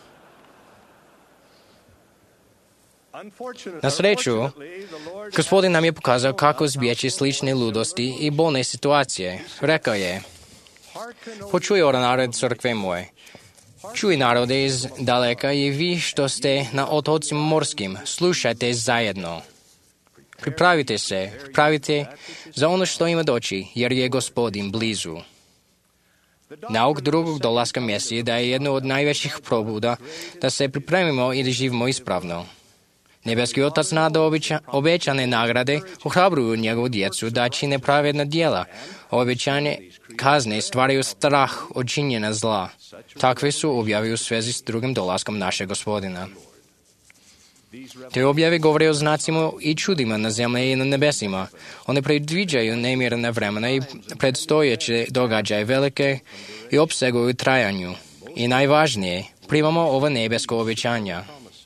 Na sreću, Gospodin nam je pokazao kako izbjeći slične ludosti i bolne situacije. Rekao je, počuj o narod crkve moje. Čuj narode iz daleka i vi što ste na otocima morskim, slušajte zajedno. Pripravite se, pripravite za ono što ima doći, jer je Gospodin blizu. Nauk drugog dolaska Mesije da je jedno od najvećih probuda da se pripremimo i da živimo ispravno. Nebeski Otac nada obeća, obećane nagrade ohrabruju njegovu djecu da čine pravedna djela. Obećane kazne stvaraju strah od činjenja zla. Takve su objave u svezi s drugim dolaskom našeg Gospodina. Te objave govore o znacima i čudima na zemlji i na nebesima. One predviđaju nemirna vremena i predstojeće događaje velike i opseguju trajanju. I najvažnije, primamo ova nebesko obećanja.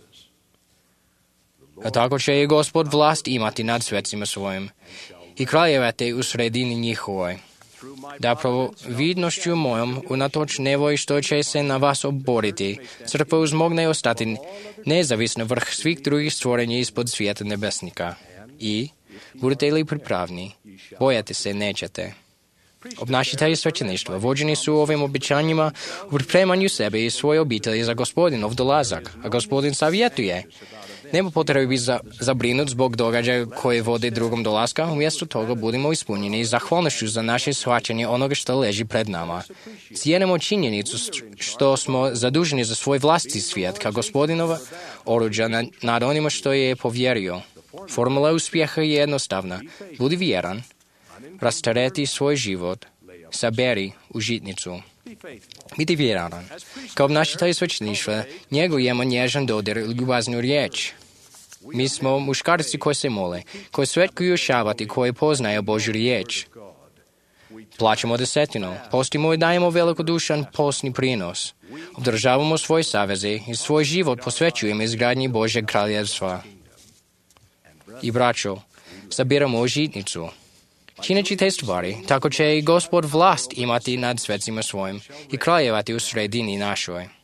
A tako će i Gospod vlast imati nad svecima svojim i kraljevati u sredini njihovoj. Da providnošću mojom, unatoč nevoj što će se na vas oboriti, crkva uzmogne ostati nezavisno vrh svih drugih stvorenja ispod svijeta nebesnika. I, budete li pripravni, bojati se nećete. Obnašitelji svećeništva vođeni su ovim obećanjima u pripremanju sebe i svoje obitelji za Gospodinov dolazak, a Gospodin savjetuje. Nema potrebe biti zabrinut zbog događaja koje vode drugom dolaska, umjesto toga budemo ispunjeni zahvalnošću za naše shvaćanje onoga što leži pred nama. Cijenimo činjenicu što smo zaduženi za svoj vlastiti svijet, kao Gospodinova oruđa nad onima što je povjerio. Formula uspjeha je jednostavna. Budi vjeran, rastereti svoj život, saberi u žitnicu. Biti vjeran. Kao obnašitelj svećeništva, njegujemo nježan dodir i ljubaznu riječ. Mi smo muškarci koji se mole, koji svetkuju šabat i koji poznaju Božju riječ. Plaćamo desetinu, postimo i dajemo velikodušan postni prinos. Obdržavamo svoje saveze i svoj život posvećujemo izgradnji Božjeg kraljevstva. I braćo, sabiramo u žitnicu. Čineći te stvari, tako će i Gospod vlast imati nad svecima svojim i kraljevati u sredini našoj.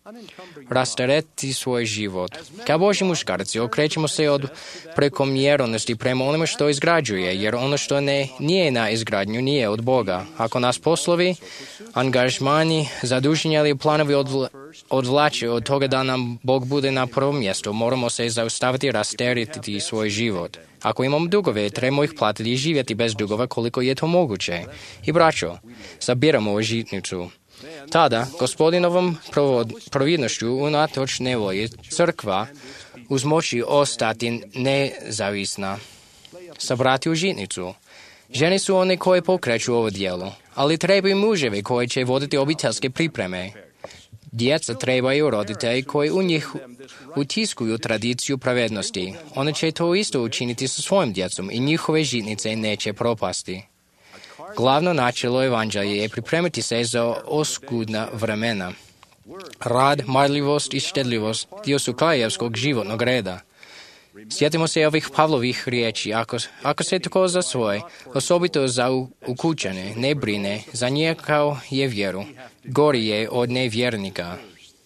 rasteretiti svoj život. Kao Božji muškarci okrećemo se od prekomjernosti prema onome što izgrađuje, jer ono što ne, nije na izgradnju nije od Boga. Ako nas poslovi, angažmani, zaduženja ili planovi odvla, odvlače od toga da nam Bog bude na prvom mjestu, moramo se zaustaviti i rasteretiti svoj život. Ako imamo dugove, trebamo ih platiti i živjeti bez dugova koliko je to moguće. I braćo, sabiramo žitnicu. Tada, gospodinovom providnošću unatoč nevolji, crkva uz moći ostati nezavisna. Sabrati u žitnicu. Žene su one koje pokreću ovo djelo, ali trebaju muževi koji će voditi obiteljske pripreme. Djeca trebaju roditelji koji u njih utiskuju tradiciju pravednosti. One će to isto učiniti sa svojim djecom i njihove žitnice neće propasti. Glavno načelo evanđelja je pripremiti se za oskudna vremena. Rad, marljivost i štedljivost dio su kraljevskog životnog reda. Sjetimo se ovih Pavlovih riječi, ako, ako se tako za svoje, osobito za ukućane, ne brine, za nje kao je vjeru, gori je od nevjernika.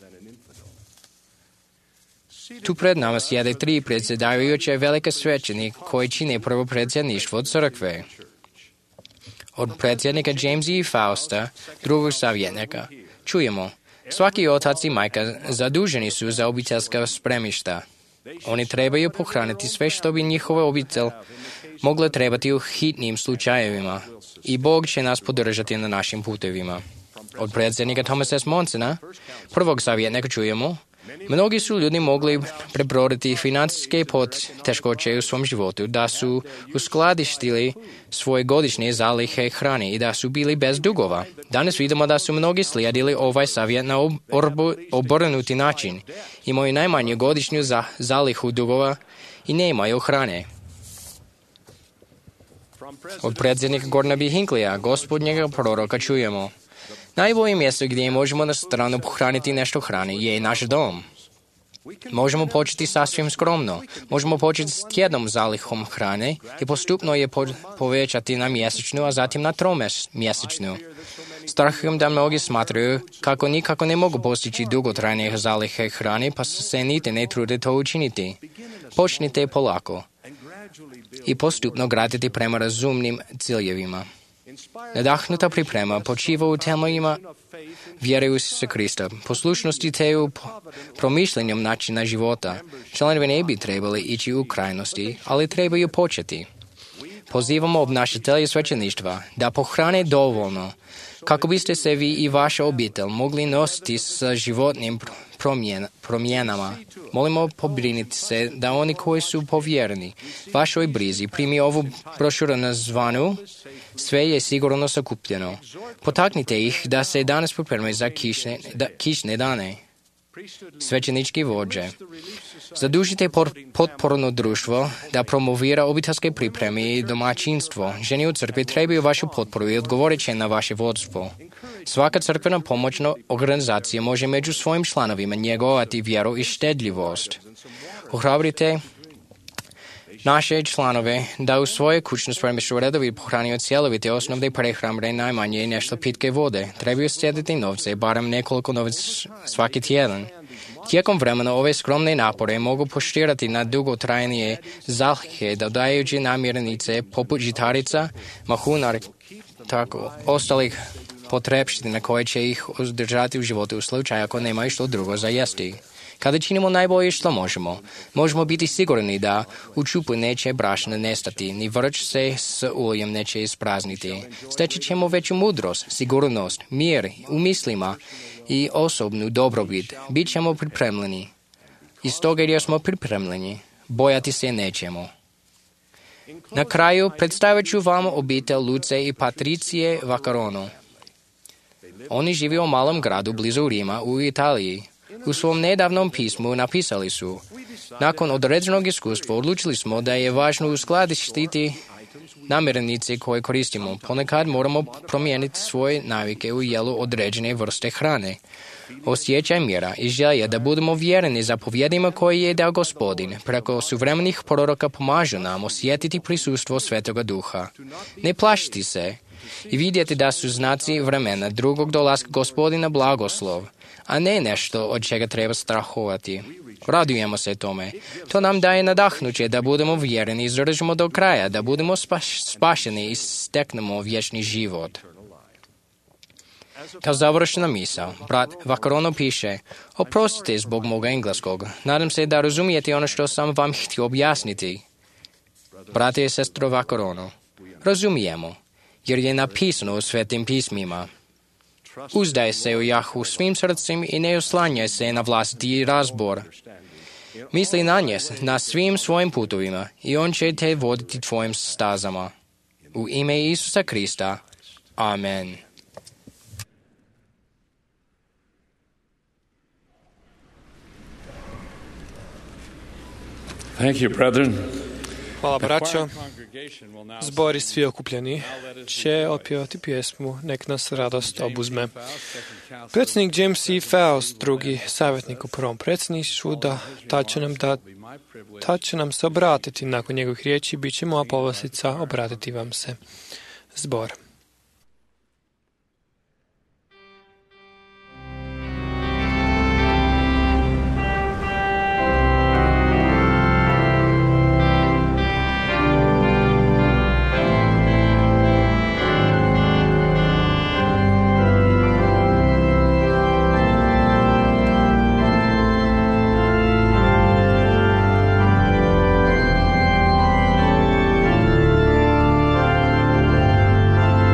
Tu pred nama sjede tri predsjedavajuće velike svećenik koji čine prvo predsjedništvo crkve. Od predsjednika Jamesa i Fausta, drugog savjetnika, čujemo, svaki otac i majka zaduženi su za obiteljska spremišta. Oni trebaju pohraniti sve što bi njihova obitelj mogla trebati u hitnim slučajevima i Bog će nas podržati na našim putevima. Od predsjednika Thomasa S. Monsona, prvog savjetnika, čujemo, mnogi su ljudi mogli prebroditi financijske poteškoće u svom životu, da su uskladištili svoje godišnje zalihe hrane i da su bili bez dugova. Danas vidimo da su mnogi slijedili ovaj savjet na obrnuti način. Imaju najmanju godišnju za, zalihu dugova i nemaju hrane. Od predsjednika Gordona B. Hinckleyja, gospodnjega proroka, čujemo, najbolje mjesto gdje možemo na stranu pohraniti nešto hrane je naš dom. Možemo početi sasvim skromno. Možemo početi s tjednom zalihom hrane i postupno je po- povećati na mjesečnu, a zatim na tromjesečnu. Strahom da mnogi smatraju kako nikako ne mogu postići dugotrajne zalihe hrane, pa se niti ne trude to učiniti. Počnite polako i postupno graditi prema razumnim ciljevima. Nadahnuta priprema počiva u temeljima vjere u Isusa Krista, poslušnosti te u promišljenjem načina života. Članovi ne bi trebali ići u krajnosti, ali trebaju početi. Pozivamo obnašatelje svećeništva da pohrane dovoljno, kako biste se vi i vaša obitelj mogli nositi sa životnim promjenama. Molimo pobriniti se da oni koji su povjereni vašoj brizi primi ovu brošuru nazvanu Sve je sigurno sakupljeno. Potaknite ih da se danas pripremaju za kišne, da, kišne dane. Svećenički vođe. Zadužite potporno društvo da promovira obiteljske pripreme i domaćinstvo. Žene u crkvi trebaju vašu potporu i odgovorit će na vaše vodstvo. Svaka crkvena pomoćna organizacija može među svojim članovima njegovati vjeru i štedljivost. Ohrabrite naše članove da u svoje kućno spremište redovi pohranjuju cjelovite osnovne prehrane, najmanje nešto pitke vode. Trebaju sjediti novce, barem nekoliko novca svaki tjedan. Tijekom vremena ove skromne napore mogu poštirati na dugotrajnije zalihe, dodajući namirnice poput žitarica, mahunar, tako ostalih potrebština koje će ih održati u životu u slučaju ako nemaju što drugo za jesti. Kada činimo najbolje što možemo, možemo biti sigurni da u čupu neće brašna nestati, ni vrč se s uljem neće isprazniti. Steći ćemo veću mudrost, sigurnost, mir u mislima i osobnu dobrobit. Bit ćemo pripremljeni. I stoga jer smo pripremljeni, bojati se nećemo. Na kraju predstavit ću vam obitelj Luce i Patricije Vaccarone. Oni žive u malom gradu blizu Rima u Italiji. U svom nedavnom pismu napisali su: nakon određenog iskustva odlučili smo da je važno uskladištiti namirnice koje koristimo. Ponekad moramo promijeniti svoje navike u jelu određene vrste hrane. Osjećaj mira i želja da budemo vjereni zapovjedima koje je dao Gospodin preko suvremenih proroka pomažu nam osjetiti prisustvo Svetoga Duha. Ne plašiti se, i vidjeti da su znaci vremena drugog dolaska Gospodina blagoslov, a ne nešto od čega treba strahovati. Radujemo se tome. To nam daje nadahnuće da budemo vjereni i izdržimo do kraja, da budemo spaš, spašeni i steknemo vječni život. Kao završena misao, brat Vakarono piše: oprostite zbog moga engleskog. Nadam se da razumijete ono što sam vam htio objasniti. Brate i sestro Vakarono, razumijemo, jer je napisano u svetim pismima. Uzdaj se u Jahu svim srcem i ne oslanjaj se na vlastiti razbor. Misli na nje na svim svojim putovima i on će te voditi tvojim stazama. U ime Isusa Krista. Amen. Thank you, brethren. Hvala, braćo. Zbori svi okupljeni će otpjevati pjesmu Nek nas radost obuzme. Predsjednik James E. Faust, drugi savjetnik u prvom predsjedništvu, da ta će nam, da, ta će nam se obratiti nakon njegovih riječi, bit će moja povlastica obratiti vam se. Zbor. Thank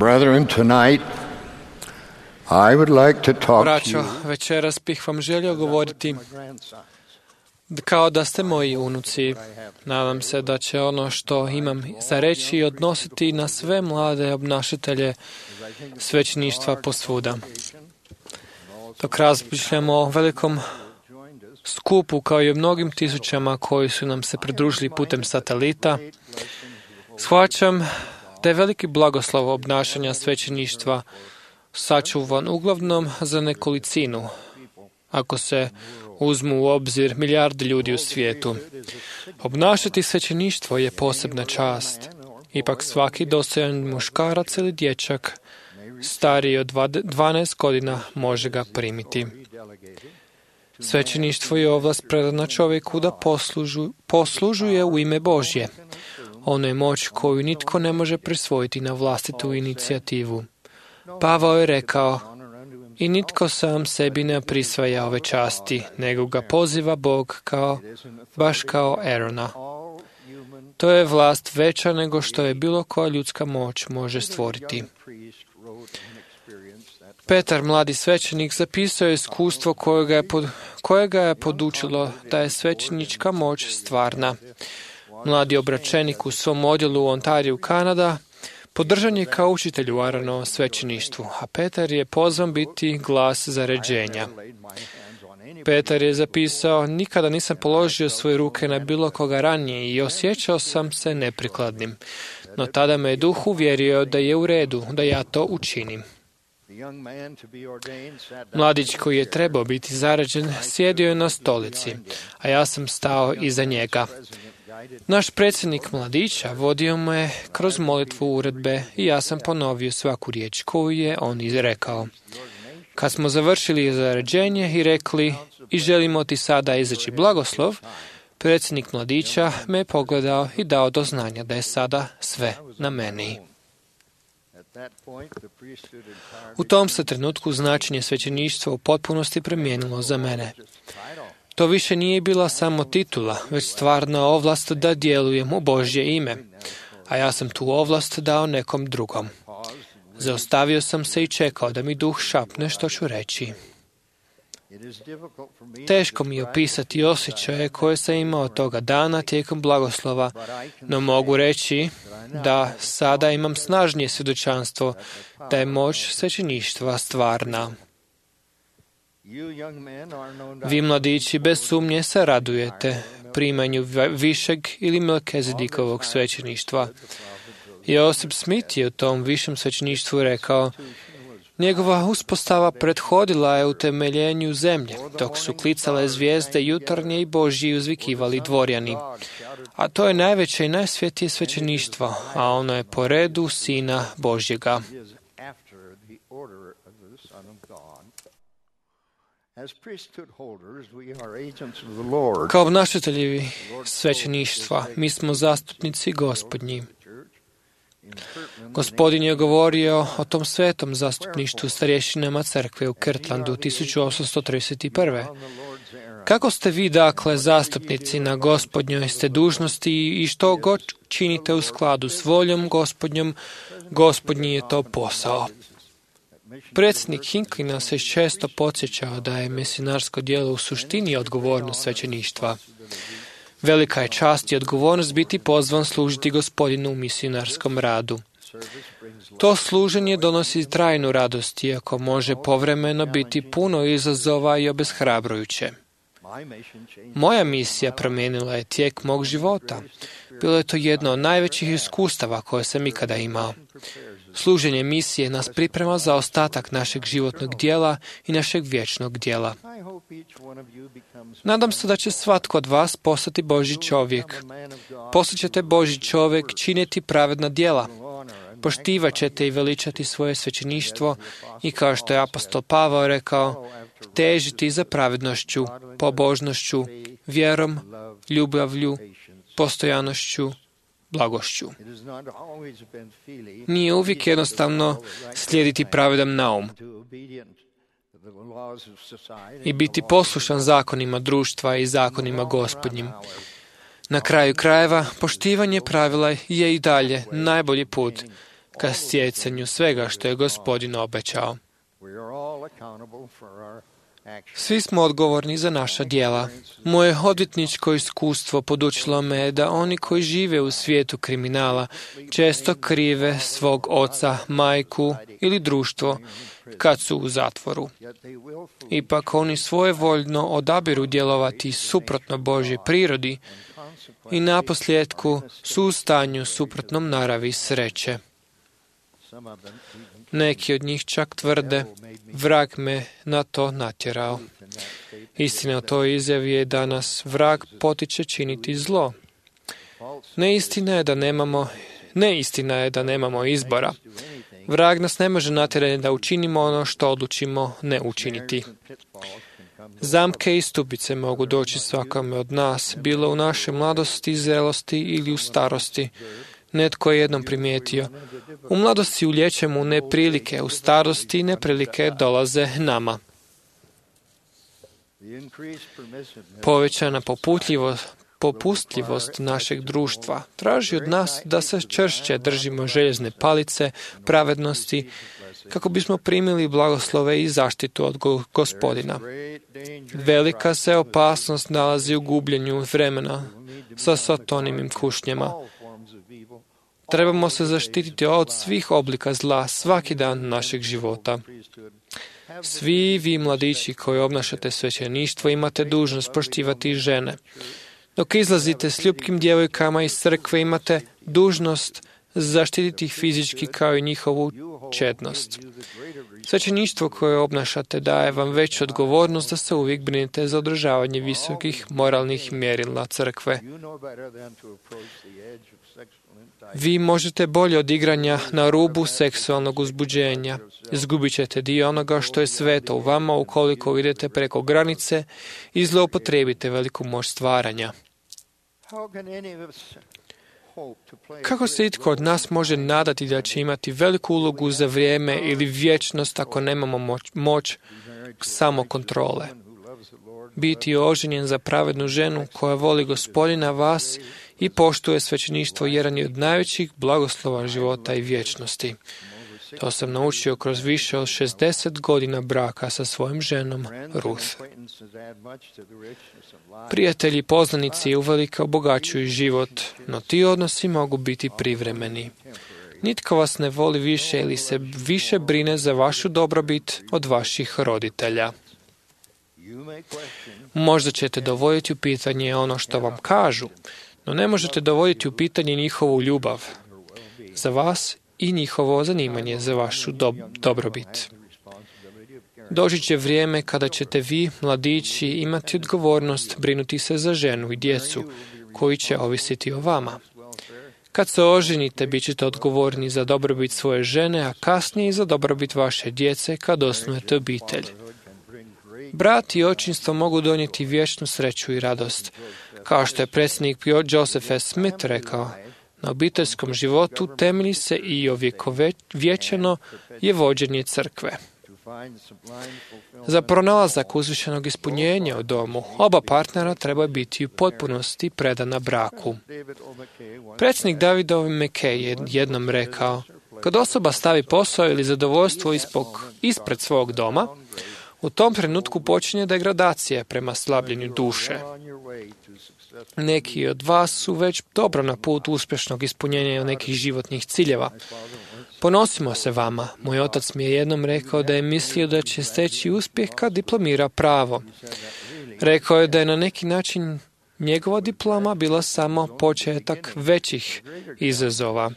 Brethren, tonight I would like to talk to Braćo, you večeras bih vam želio govoriti kao da ste moji unuci. Nadam se da će ono što imam za reći odnositi na sve mlade obnašatelje svećeništva posvuda. Dok razmišljamo o velikom skupu, kao i o mnogim tisućama koji su nam se pridružili putem satelita, shvaćam da je veliki blagoslov obnašanja svećeništva sačuvan uglavnom za nekolicinu, ako se uzmu u obzir milijarde ljudi u svijetu. Obnašati svećeništvo je posebna čast. Ipak svaki dostojan muškarac ili dječak stariji od dvanaest godina može ga primiti. Svećeništvo je ovlast predana čovjeku da poslužu, poslužuje u ime Božje. Ono je moć koju nitko ne može prisvojiti na vlastitu inicijativu. Pavao je rekao: i nitko sam sebi ne prisvaja ove časti, nego ga poziva Bog kao, baš kao Arona. To je vlast veća nego što je bilo koja ljudska moć može stvoriti. Petar, mladi svećenik, zapisao je iskustvo kojega je, pod, kojega je podučilo da je svećenička moć stvarna. Mladi obraćenik u svom odjelu u Ontariju, Kanada, podržan je kao učitelj u Aronovom svećeništvu, a Petar je pozvan biti glas zaređenja. Petar je zapisao: nikada nisam položio svoje ruke na bilo koga ranije i osjećao sam se neprikladnim, no tada me je Duh uvjerio da je u redu da ja to učinim. Mladić koji je trebao biti zaređen sjedio je na stolici, a ja sam stao iza njega. Naš predsjednik mladića vodio me kroz molitvu uredbe i ja sam ponovio svaku riječ koju je on izrekao. Kad smo završili zaređenje i rekli: i želimo ti sada izreći blagoslov, predsjednik mladića me je pogledao i dao do znanja da je sada sve na meni. U tom se trenutku značenje svećeništva u potpunosti promijenilo za mene. To više nije bila samo titula, već stvarna ovlast da djelujem u Božje ime, a ja sam tu ovlast dao nekom drugom. Zaustavio sam se i čekao da mi Duh šapne što ću reći. Teško mi je opisati osjećaje koje sam imao toga dana tijekom blagoslova, no mogu reći da sada imam snažnije svjedočanstvo da je moć svećeništva stvarna. Vi mladići bez sumnje se radujete primanju višeg ili Melkizedekovog svećeništva. Josip Smith je u tom višem svećeništvu rekao: njegova uspostava prethodila je utemeljenju zemlje, dok su klicale zvijezde jutarnje i Božji uzvikivali dvorjani. A to je najveće i najsvjetije svećeništvo, a ono je po redu Sina Božjega. Kao obnašatelji svećeništva, mi smo zastupnici Gospodnji. Gospodin je govorio o tom svetom zastupništvu starješinama crkve u Kirtlandu tisuću osamsto trideset prve. Kako ste vi, dakle, zastupnici na Gospodnjoj ste dužnosti i što god činite u skladu s voljom Gospodnjom, Gospodnji je to posao. Predsjednik Hinckley nas je često podsjećao da je misionarsko djelo u suštini odgovornost svećeništva. Velika je čast i odgovornost biti pozvan služiti Gospodinu u misionarskom radu. To služenje donosi trajnu radost, iako može povremeno biti puno izazova i obeshrabrujuće. Moja misija promijenila je tijek mog života. Bilo je to jedno od najvećih iskustava koje sam ikada imao. Služenje misije nas priprema za ostatak našeg životnog dijela i našeg vječnog dijela. Nadam se da će svatko od vas postati Božji čovjek. Postaćete Božji čovjek činiti pravedna djela. Poštivat ćete i veličati svoje svećeništvo i, kao što je apostol Pavao rekao, težiti za pravednošću, pobožnošću, vjerom, ljubavlju, postojanošću, blagošću. Nije uvijek jednostavno slijediti pravedan naum i biti poslušan zakonima društva i zakonima Gospodnjim. Na kraju krajeva, poštivanje pravila je i dalje najbolji put ka stjecanju svega što je Gospodin obećao. Svi smo odgovorni za naša djela. Moje odvjetničko iskustvo podučilo me da oni koji žive u svijetu kriminala često krive svog oca, majku ili društvo kad su u zatvoru. Ipak oni svojevoljno odabiru djelovati suprotno Božje prirodi i naposljetku su u stanju suprotnom naravi sreće. Neki od njih čak tvrde, vrag me na to natjerao. Istina o toj izjavi je da nas vrag potiče činiti zlo. Neistina je da nemamo, neistina je da nemamo izbora. Vrag nas ne može natjerati da učinimo ono što odlučimo ne učiniti. Zamke i stupice mogu doći svakome od nas, bilo u našoj mladosti, zrelosti ili u starosti. Netko je jednom primijetio, u mladosti ulječemo neprilike, u starosti neprilike dolaze nama. Povećana poputljivost, popustljivost našeg društva traži od nas da se čvršće držimo željezne palice pravednosti kako bismo primili blagoslove i zaštitu od Gospodina. Velika se opasnost nalazi u gubljenju vremena sa satanimim kušnjama. Trebamo se zaštititi od svih oblika zla svaki dan našeg života. Svi vi mladići koji obnašate svećeništvo imate dužnost poštivati žene. Dok izlazite s ljubkim djevojkama iz crkve imate dužnost zaštititi ih fizički kao i njihovu čednost. Svećeništvo koje obnašate daje vam veću odgovornost da se uvijek brinete za održavanje visokih moralnih mjerila crkve. Vi možete bolje od igranja na rubu seksualnog uzbuđenja. Izgubit ćete dio onoga što je sveto u vama ukoliko idete preko granice i zloupotrijebite veliku moć stvaranja. Kako se itko od nas može nadati da će imati veliku ulogu za vrijeme ili vječnost ako nemamo moć, moć samokontrole? Biti oženjen za pravednu ženu koja voli Gospodina vas i poštuje svećeništvo jedan je od najvećih blagoslova života i vječnosti. To sam naučio kroz više od šezdeset godina braka sa svojom ženom Ruth. Prijatelji i poznanici uvelike obogaćuju život, no ti odnosi mogu biti privremeni. Nitko vas ne voli više ili se više brine za vašu dobrobit od vaših roditelja. Možda ćete dovoditi u pitanje ono što vam kažu, no ne možete dovoditi u pitanje njihovu ljubav za vas i njihovo zanimanje za vašu dob- dobrobit. Doći će vrijeme kada ćete vi, mladići, imati odgovornost brinuti se za ženu i djecu koji će ovisiti o vama. Kad se oženite, bit ćete odgovorni za dobrobit svoje žene, a kasnije i za dobrobit vaše djece kad osnujete obitelj. Brat i očinstvo mogu donijeti vječnu sreću i radost. Kao što je predsjednik Joseph S. Smith rekao, na obiteljskom životu temelji se i ovjekovječeno je vođenje crkve. Za pronalazak uzvišenog ispunjenja u domu, oba partnera treba biti u potpunosti predana braku. Predsjednik Davidov McKay je jednom rekao, kad osoba stavi posao ili zadovoljstvo ispod, ispred svog doma, u tom trenutku počinje degradacija prema slabljenju duše. Neki od vas su već dobro na putu uspješnog ispunjenja nekih životnih ciljeva. Ponosimo se vama. Moj otac mi je jednom rekao da je mislio da će steći uspjeh kad diplomira pravo. Rekao je da je na neki način njegova diploma bila samo početak većih izazova.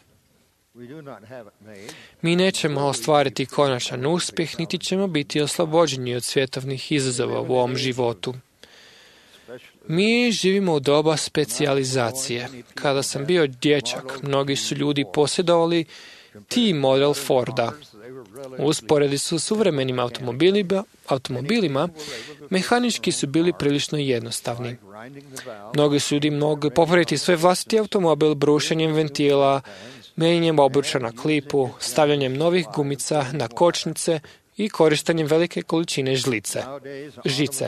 Mi nećemo ostvariti konačan uspjeh, niti ćemo biti oslobođeni od svjetovnih izazova u ovom životu. Mi živimo u doba specijalizacije. Kada sam bio dječak, mnogi su ljudi posjedovali T model Forda. U usporedi su suvremenim automobilima, automobilima, mehanički su bili prilično jednostavni. Mnogi su ljudi mogli popraviti svoj vlastiti automobil brušenjem ventila, mijenjanjem obruča na klipu, stavljanjem novih gumica na kočnice i korištenjem velike količine žlice, žice.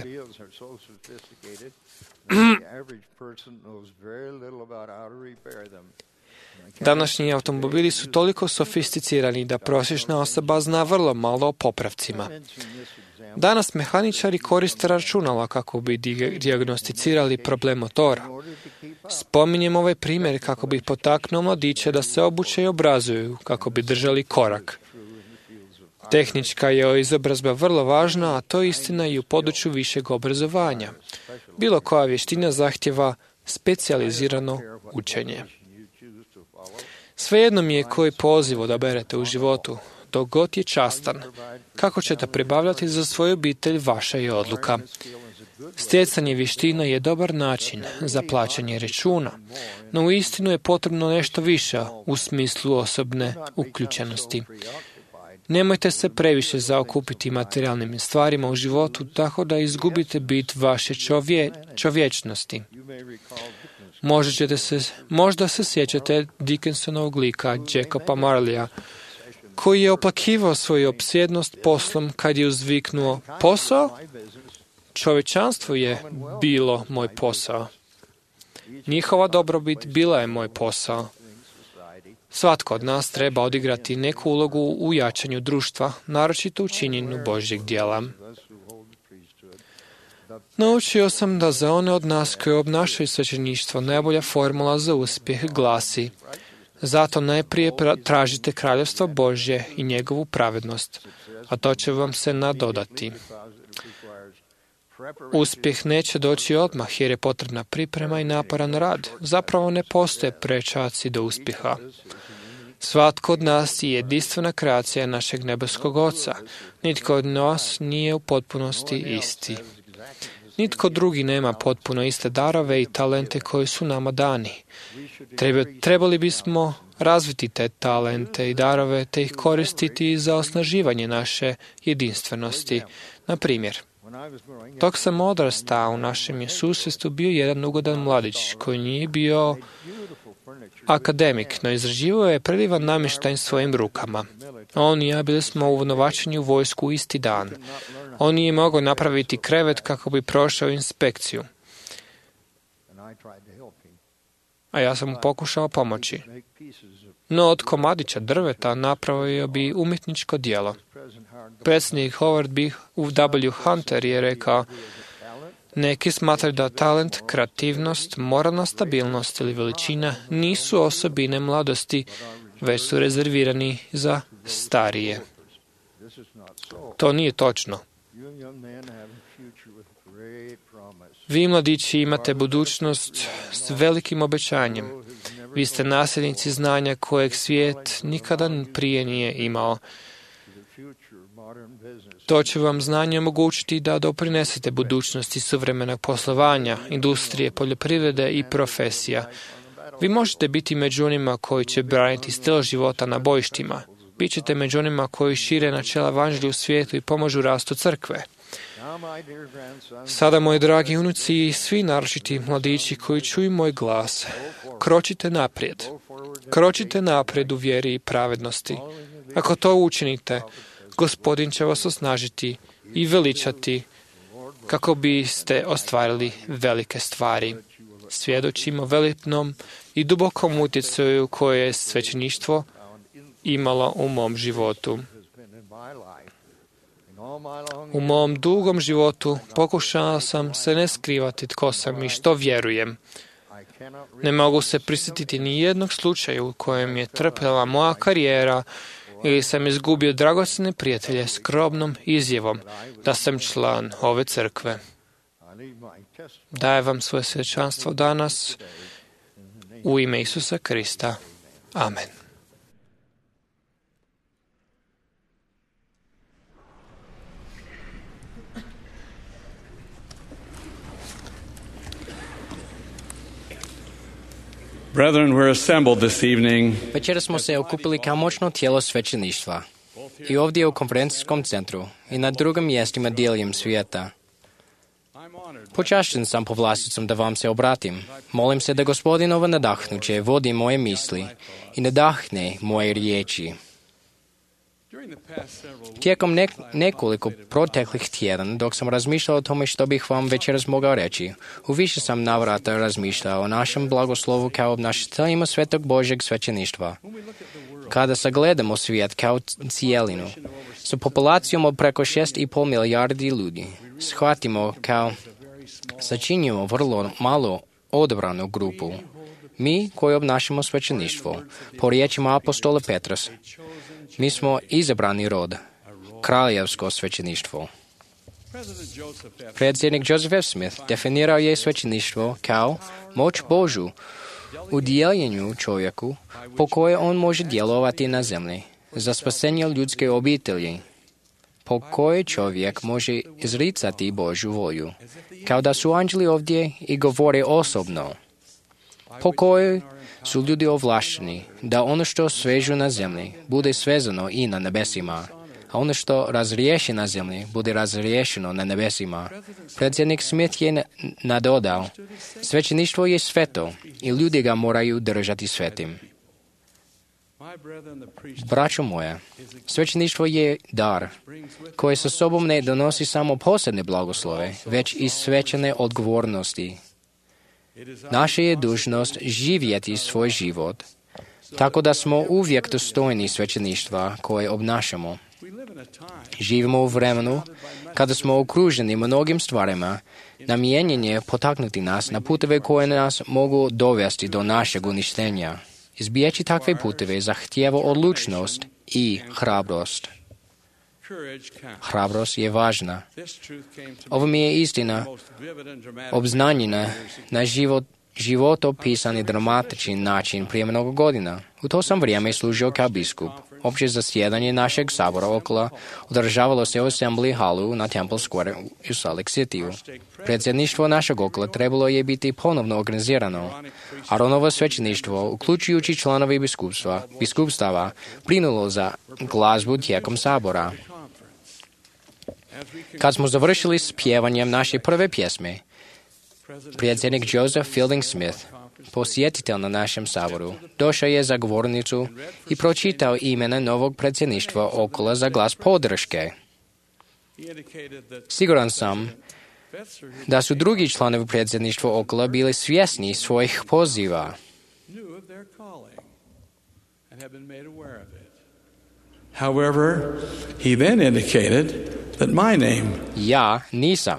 Današnji automobili su toliko sofisticirani da prosječna osoba zna vrlo malo o popravcima. Danas mehaničari koriste računala kako bi dijagnosticirali problem motora. Spominjem ovaj primjer kako bih potaknuo mladiće da se obuče i obrazuju kako bi držali korak. Tehnička je izobrazba vrlo važna, a to je istina i u području višeg obrazovanja. Bilo koja vještina zahtjeva specijalizirano učenje. Svejedno mi je koji poziv odaberete u životu, dok god je častan. Kako ćete pribavljati za svoju obitelj, vaša je odluka. Stjecanje vještina je dobar način za plaćanje računa, no uistinu je potrebno nešto više u smislu osobne uključenosti. Nemojte se previše zaokupiti materijalnim stvarima u životu tako da izgubite bit vaše čovje, čovječnosti. Možda, ćete se, možda se sjećate Dickinsonovog lika Jacoba Marleya, koji je oplakivao svoju opsjednost poslom kad je uzviknuo: posao? Čovječanstvo je bilo moj posao. Njihova dobrobit bila je moj posao. Svatko od nas treba odigrati neku ulogu u jačanju društva, naročito u činjenju Božjeg djela. Naučio sam da za one od nas koji obnašaju svećeništvo najbolja formula za uspjeh glasi: zato najprije tražite kraljevstvo Božje i njegovu pravednost, a to će vam se nadodati. Uspjeh neće doći odmah jer je potrebna priprema i naporan rad. Zapravo ne postoje prečaci do uspjeha. Svatko od nas je jedinstvena kreacija našeg nebeskog Oca. Nitko od nas nije u potpunosti isti. Nitko drugi nema potpuno iste darove i talente koji su nama dani. Treba, trebali bismo razviti te talente i darove te ih koristiti za osnaživanje naše jedinstvenosti. Na primjer, dok sam odrastao, u našem je susjedstvu bio jedan ugodan mladić koji nije bio akademik, no izrađivao je predivan namještaj svojim rukama. On i ja bili smo unovačeni u vojsku isti dan. On nije mogao napraviti krevet kako bi prošao inspekciju. A ja sam mu pokušao pomoći. No od komadića drveta napravio bi umjetničko djelo. Predsjednik Howard B. W. Hunter je rekao: neki smatraju da talent, kreativnost, moralna stabilnost ili veličina nisu osobine mladosti, već su rezervirani za starije. To nije točno. Vi mladići imate budućnost s velikim obećanjem. Vi ste nasljednici znanja kojeg svijet nikada prije nije imao. To će vam znanje omogućiti da doprinesete budućnosti suvremenog poslovanja, industrije, poljoprivrede i profesija. Vi možete biti među onima koji će braniti stil života na bojištima. Bićete među onima koji šire načela evanđelja u svijetu i pomažu rastu crkve. Sada, moji dragi unuci i svi naročiti mladići koji čuju moj glas, kročite naprijed. Kročite naprijed u vjeri i pravednosti. Ako to učinite, Gospodin će vas osnažiti i veličati kako biste ostvarili velike stvari. Svjedočimo veliknom i dubokom utjecaju koje je svećeništvo imalo u mom životu. U mom dugom životu pokušao sam se ne skrivati tko sam i što vjerujem. Ne mogu se prisjetiti ni jednog slučaja u kojem je trpjela moja karijera ili sam izgubio dragocjene prijatelje skromnom izjavom da sam član ove crkve. Dajem vam svoje svjedočanstvo danas u ime Isusa Krista. Amen. Brethren, we're assembled this evening. Večera smo se okupili kao moćno tijelo svećeništva. I ovdje u konferencijskom centru i na drugim mjestima diljem svijeta. Počašćen sam povlasticom da vam se obratim. Molim se da Gospodinovo nadahnuće vodi moje misli i nadahne moje riječi. Tijekom nek- nekoliko proteklih tjedana, dok sam razmišljao o tome što bih vam večeras mogao reći, u više sam navrata razmišljao o našem blagoslovu kao obnašateljima Svetog Božjeg svećeništva. Kada sagledamo svijet kao cijelinu, sa populacijom od preko šest i pol milijardi ljudi, shvatimo kao sačinjimo vrlo malo odabranu grupu. Mi koji obnašamo svećeništvo, po riječima apostola Petra, mi smo izabrani rod, kraljevsko svećeništvo. Predsjednik Joseph F. Smith definirao je svećeništvo kao moć Božju u dijeljenju čovjeku po kojoj on može djelovati na zemlji za spasenje ljudske obitelji, po kojoj čovjek može izricati Božju volju, kao da su anđeli ovdje i govore osobno, po kojoj su ljudi ovlašteni da ono što svežu na zemlji bude svezano i na nebesima, a ono što razriješi na zemlji bude razriješeno na nebesima. Predsjednik Smith je nadodao, svećeništvo je sveto i ljudi ga moraju držati svetim. Braćo moja, svećeništvo je dar koji sa sobom ne donosi samo posebne blagoslove, već i svečane odgovornosti. Naša je dužnost živjeti svoj život, tako da smo uvijek dostojni svećeništva koje obnašamo. Živimo u vremenu kada smo okruženi mnogim stvarima, namijenjen je potaknuti nas na puteve koje nas mogu dovesti do našeg uništenja. Izbijeći takve puteve zahtijeva odlučnost i hrabrost. Hrabrost je važna. Ovo mi je istina obznanjena na život, životopisan i dramatičan način prije mnogo godina. U to sam vrijeme služio kao biskup. Opće zasjedanje našeg sabora okolo održavalo se u Assembly Hallu na Temple Square u Salt Lake Cityu. Predsjedništvo našeg okolo trebalo je biti ponovno organizirano. Aronovo svećeništvo, uključujući članovi biskupstva, biskupstava, brinulo za glazbu tijekom sabora. Kad smo završili s pjevanjem naše prve pjesme, predsjednik Joseph Fielding Smith, posjetitelj na našem saboru, došao je za govornicu i pročitao imena novog predsjedništva okolo za glas podrške. Siguran sam da su drugi članovi predsjedništva okolo bili svjesni svojih poziva. However, he then indicated that my name, Ja nisam.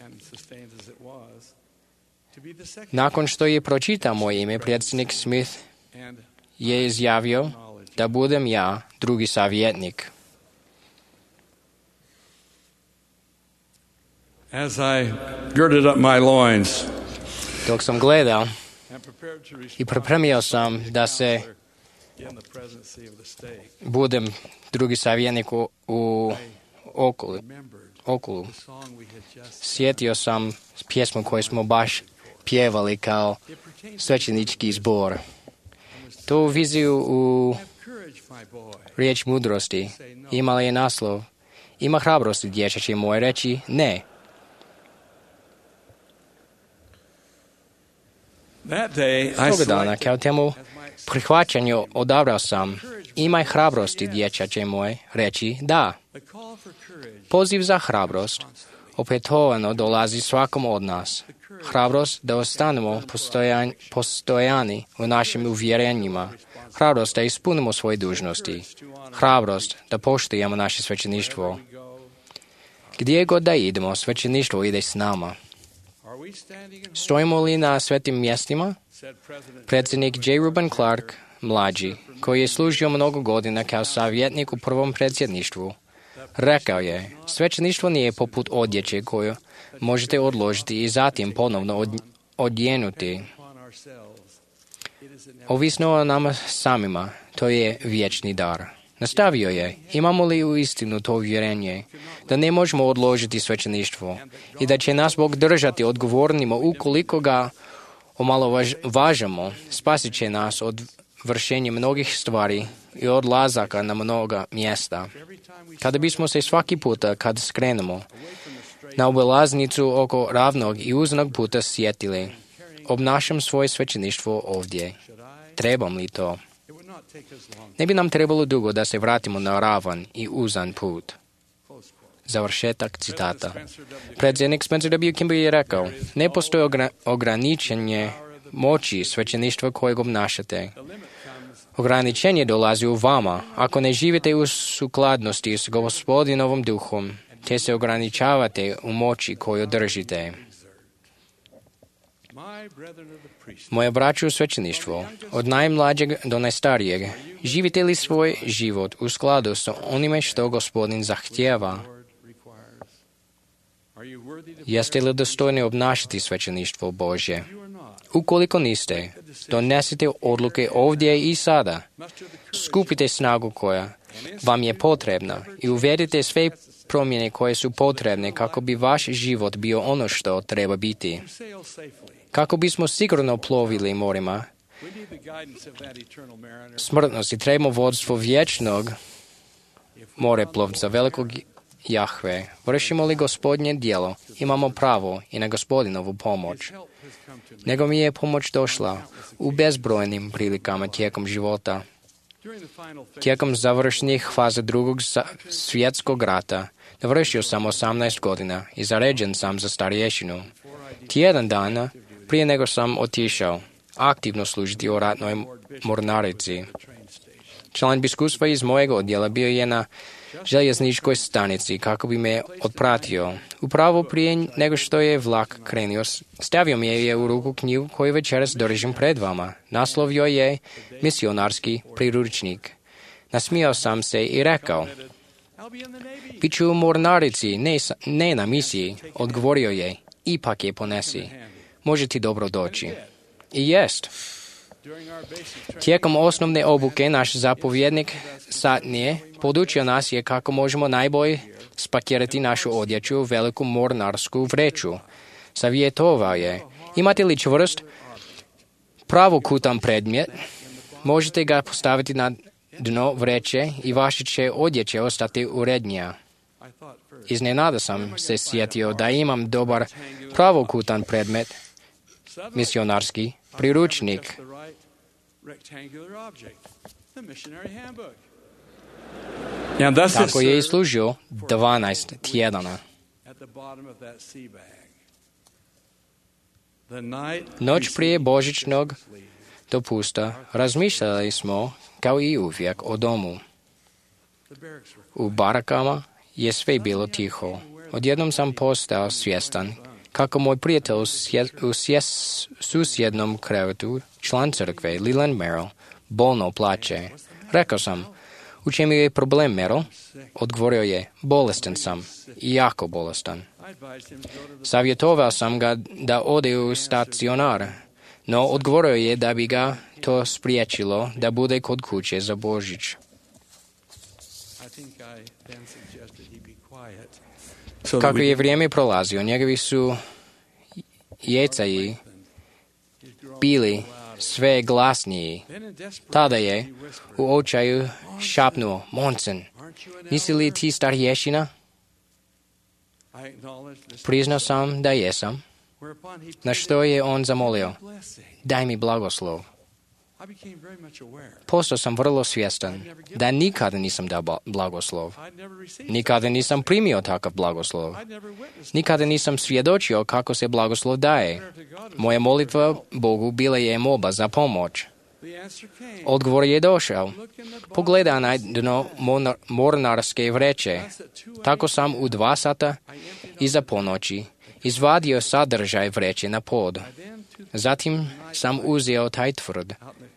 Nakon što je pročitao moje ime, predsjednik Smith je izjavio da budem ja drugi savjetnik. as I girded up my loins Dok sam gledao i pripremio sam da se budem drugi savjetnik u, u okolu, okolu. Sjetio sam pjesmu koju smo baš pjevali kao svećenički zbor. Tu viziju u riječ mudrosti imala je naslov Ima hrabrosti dječače moje reći ne. Toga dana kao temu prihvaćanju odabrao sam Imaj hrabrosti dječače moje reći da. Poziv za hrabrost opetovano dolazi svakom od nas. Hrabrost da ostanemo postojan, postojani u našim uvjerenjima. Hrabrost da ispunimo svoje dužnosti. Hrabrost da poštujemo naše svećeništvo. Gdje god da idemo, svećeništvo ide s nama. Stojimo li na svetim mjestima? Predsjednik J. Reuben Clark, mlađi, koji je služio mnogo godina kao savjetnik u prvom predsjedništvu, rekao je, svećeništvo nije poput odjeće koju možete odložiti i zatim ponovno od, odjenuti. Ovisno o nama samima, to je vječni dar. Nastavio je, imamo li u istinu to uvjerenje da ne možemo odložiti svećeništvo i da će nas Bog držati odgovornima ukoliko ga omalovažamo, spasit će nas od vršenja mnogih stvari i odlazaka na mnoga mjesta. Kada bismo se svaki puta kad skrenemo na obilaznicu oko ravnog i uznog puta sjetili, obnašam svoje svećeništvo ovdje. Trebam li to? Ne bi nam trebalo dugo da se vratimo na ravan i uzan put. Završetak citata. Predsjednik Spencer W. Kimball je rekao, ne postoji ogra- ograničenje moći svećeništva kojeg obnašate. Ograničenje dolazi u vama ako ne živite u sukladnosti s Gospodinovom duhom, te se ograničavate u moći koju držite. Moje braćo u svećeništvu, od najmlađeg do najstarijeg, živite li svoj život u skladu s onime što Gospodin zahtijeva? Jeste li dostojni obnašati svećeništvo Božje? Ukoliko niste, donesite odluke ovdje i sada. Skupite snagu koja vam je potrebna i uvedite sve promjene koje su potrebne kako bi vaš život bio ono što treba biti. Kako bismo sigurno plovili morima smrtnosti, trebamo vodstvo vječnog moreplovca, velikog Jahve. Vršimo li Gospodnje djelo, imamo pravo i na Gospodinovu pomoć. Nego mi je pomoć došla u bezbrojnim prilikama tijekom života. Tijekom završnih faza drugog svjetskog rata navršio sam osamnaest godina i zaređen sam za starješinu. Tjedan dana prije nego sam otišao aktivno služiti u ratnoj mornarici. Član biskustva iz mojeg odjela bio je na željezničkoj stanici kako bi me otpratio. Upravo prije nego što je vlak krenio, stavio mi je u ruku knjigu koju večeras držim pred vama. Naslov joj je Misionarski priručnik. Nasmijao sam se i rekao, bit ću u mornarici, ne, ne na misiji. Odgovorio je, ipak je ponesi. Može ti dobro doći. I jest. Tijekom osnovne obuke naš zapovjednik satnije podučio nas je kako možemo najbolje spakirati našu odjeću u veliku mornarsku vreću. Savjetovao je, imate li čvrst pravokutan predmet, možete ga postaviti na dno vreće i vaše će odjeće ostati urednija. Iznenada sam se sjetio da imam dobar pravokutan predmet, misionarski priručnik. Tako je i služio dvanaest tjedana. Noć prije božićnog dopusta razmišljali smo, kao i uvijek, o domu. U barakama je sve bilo tiho. Odjednom sam postao svjestan kako moj prijatelj u susjednom krevetu, član crkve, Leland Merrill, bolno plače. Rekao sam, u čemu je problem, Merrill? Odgovorio je, bolestan sam, jako bolestan. Savjetovao sam ga da ode u stacionar, no odgovorio je da bi ga to spriječilo da bude kod kuće za Božić. Kako je vrijeme prolazio, njegovi su jecaji bili sve glasniji. Tada je u očaju šapnuo, Monson, nisi li ti starješina? Priznao sam da jesam, na što je on zamolio, daj mi blagoslov. Postao sam vrlo svjestan da nikada nisam dao blagoslov. Nikada nisam primio takav blagoslov. Nikada nisam svjedočio kako se blagoslov daje. Moja molitva Bogu bila je molba za pomoć. Odgovor je došao. Pogledaj na dno mornarske vreće. Tako sam u dva sata iza ponoći izvadio sadržaj vreće na pod. Zatim sam uzeo taj tvrd,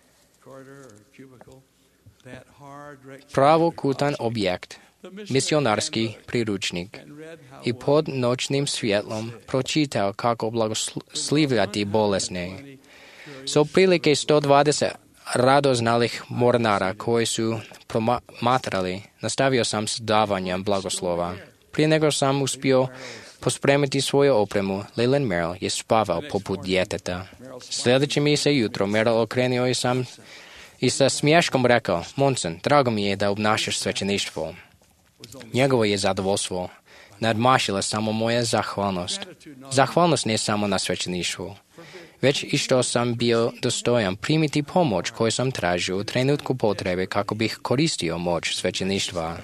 pravokutan objekt, misionarski priručnik, i pod noćnim svjetlom pročitao kako blagoslivljati bolesne. S otprilike sto dvadeset radoznalih mornara koji su promatrali, nastavio sam s davanjem blagoslova. Prije nego sam uspio pospremiti svoju opremu, Leland Merrill je spavao poput djeteta. Sljedeće mi se jutro Merrill okrenio i sam i sa smješkom rekao, Monson, drago mi je da obnašaš svećeništvo. Njegovo je zadovoljstvo nadmašila samo moja zahvalnost. Zahvalnost nije samo na svećeništvu, već i što sam bio dostojan primiti pomoć koju sam tražio u trenutku potrebe kako bih koristio moć svećeništva.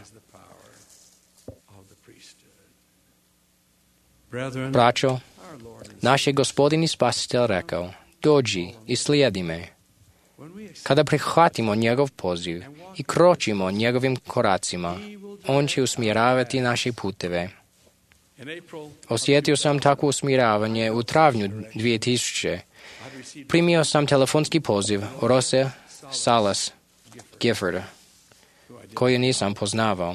Braćo, naš je Gospodin i Spasitelj rekao, dođi i slijedi me. Kada prihvatimo njegov poziv i kročimo njegovim koracima, on će usmjeravati naše puteve. Osjetio sam takvo usmjeravanje u travnju dvije tisuće. Primio sam telefonski poziv Rose Salas Gifforda, koju nisam poznavao.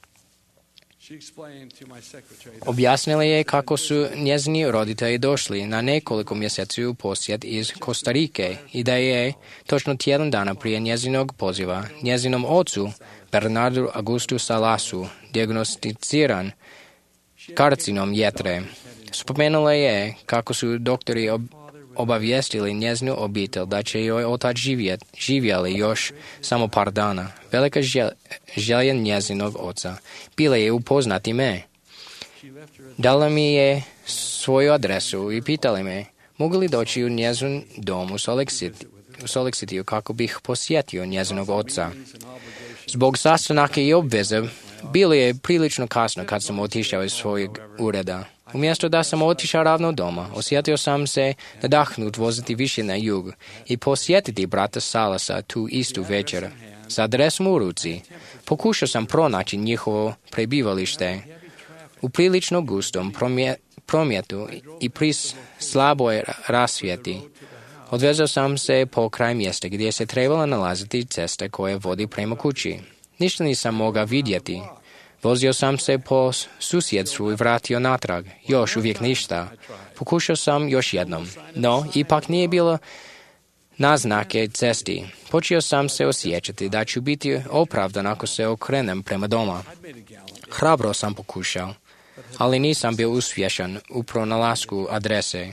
Objasnila je kako su njezini roditelji došli na nekoliko mjeseci u posjet iz Kostarike i da je točno tjedan dana prije njezinog poziva njezinom ocu Bernardu Augustu Salasu dijagnosticiran karcinom jetre. Spomenula je kako su doktori ob- obavijestili njezinu obitelj da će joj otac živjet, živjeli još samo par dana. Velika žel, želja njezinog oca bila je upoznati me. Dala mi je svoju adresu i pitala me mogu li doći u njezin dom u Salt Lake City kako bih posjetio njezinog oca. Zbog sastanaka i obveze bilo je prilično kasno kad sam otišao iz svojeg ureda. Umjesto da sam otišao ravno doma, osjetio sam se nadahnut voziti više na jug i posjetiti brata Salasa tu istu večer. S adresom u ruci pokušao sam pronaći njihovo prebivalište. U prilično gustom promje, promjetu i pri slaboj rasvjeti odvezao sam se po kraj mjesta gdje se trebala nalaziti cesta koja vodi prema kući. Ništa nisam mogao vidjeti. Vozio sam se po susjedstvu i vratio natrag. Još uvijek ništa. Pokušao sam još jednom, no ipak nije bilo naznake cesti. Počeo sam se osjećati da ću biti opravdan ako se okrenem prema doma. Hrabro sam pokušao, ali nisam bio uspješan u pronalasku adrese.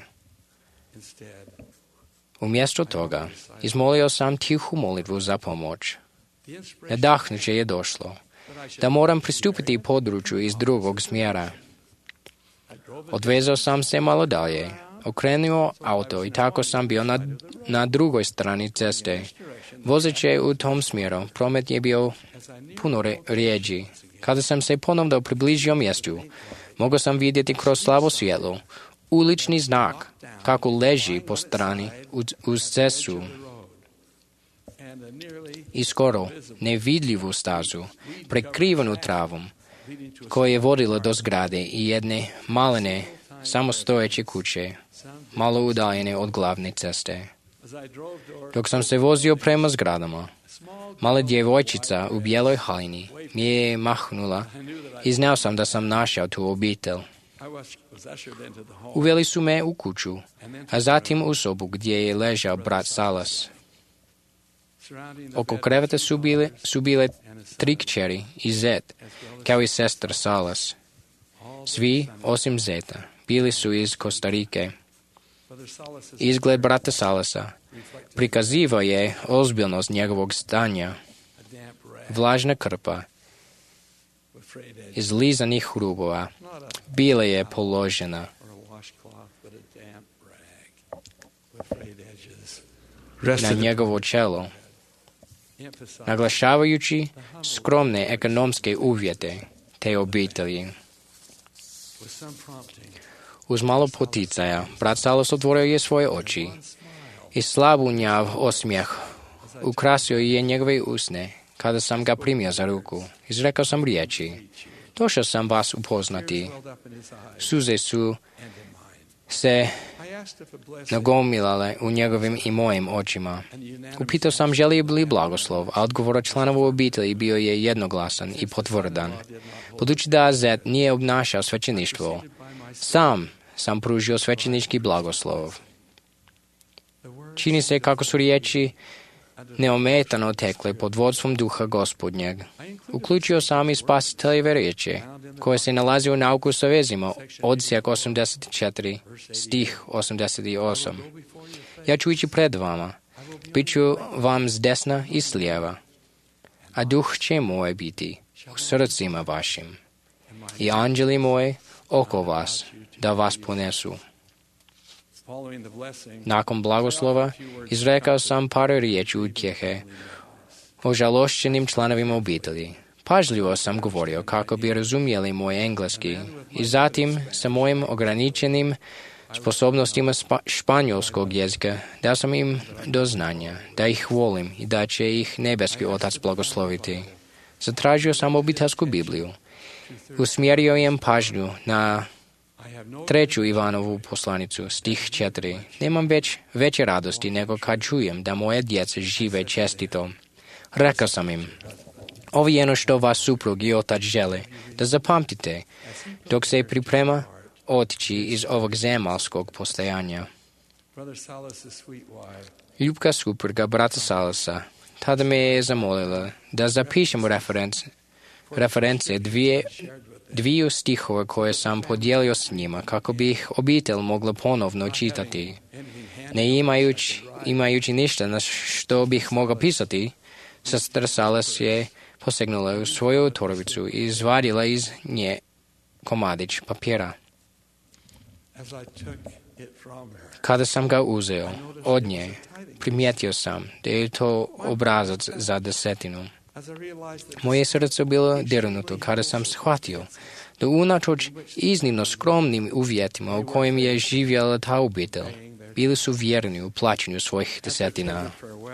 Umjesto toga, izmolio sam tihu molitvu za pomoć. Nadahnuće je došlo da moram pristupiti području iz drugog smjera. Odvezao sam se malo dalje, okrenuo auto i tako sam bio na, na drugoj strani ceste. Vozeći u tom smjeru, promet je bio puno re, rijeđi. Kada sam se ponovno približio mjestu, mogao sam vidjeti kroz slabo svjetlo ulični znak kako leži po strani uz, uz cestu i skoro nevidljivu stazu prekrivanu travom koja je vodila do zgrade i jedne malene samostojeće kuće, malo udaljene od glavne ceste. Dok sam se vozio prema zgradama, mala djevojčica u bijeloj haljini mi je mahnula i znao sam da sam našao tu obitelj. Uveli su me u kuću, a zatim u sobu gdje je ležao brat Salas. Oko kreveta su bile, su bile tri kćeri i zet, kao i sestra Salas. Svi, osim zeta, bili su iz Kostarike. Izgled brata Salasa prikazivao je ozbiljnost njegovog stanja. Vlažna krpa iz lizanih rubova bila je položena na njegovo čelo, naglašavajući skromne ekonomske uvjete te obitelji. Uz malo poticaja, brat Salas otvorio je svoje oči i slabunjav osmijeh ukrasio je njegove usne kada sam ga primio za ruku. Izrekao sam riječi, došao sam vas upoznati. Suze su se nagomilale u njegovim i mojim očima. Upitao sam želi li blagoslov, a odgovor članova obitelji bio je jednoglasan i potvrdan. Budući da Zet nije obnašao svećeništvo, sam sam pružio svećenički blagoslov. Čini se kako su riječi neometano tekle pod vodstvom duha Gospodnjeg. Uključio sam i Spasiteljeve riječi, koje se nalazi u Nauku sa vezima, odsjek osamdeset četiri, stih osamdeset osam. Ja ću ići pred vama, bit ću vam s desna i s lijeva, a duh će moj biti u srcima vašim i anđeli moji oko vas, da vas ponesu. Nakon blagoslova izrekao sam par riječi utjehe o žalošćenim članovima obitelji. Pažljivo sam govorio kako bi razumjeli moj engleski i zatim sa mojim ograničenim sposobnostima spa- španjolskog jezika dao sam im do znanja da ih volim i da će ih nebeski Otac blagosloviti. Zatražio sam obiteljsku Bibliju. Usmjerio im pažnju na treću Ivanovu poslanicu, stih četiri. Nemam već veće radosti nego kad čujem da moje djeca žive čestito. Rekao sam im, ovo je ono što vas suprug i otac žele, da zapamtite dok se priprema otići iz ovog zemaljskog postojanja. Ljubka supruga brata Salasa tada me je zamolila da zapišem reference, reference dvije, dviju stihova koje sam podijelio s njima, kako bi ih obitelj mogla ponovno čitati. Ne imajući, imajući ništa na što bih mogao pisati, sestra Salas je posegnula u svoju torbicu i izvadila iz nje komadić papira. Kada sam ga uzeo od nje, primijetio sam da je to obrazac za desetinu. Moje srce bilo dirnuto kada sam shvatio da unatoč iznimno skromnim uvjetima u kojim je živjela ta obitelj, bili su vjerni u plaćanju svojih desetina.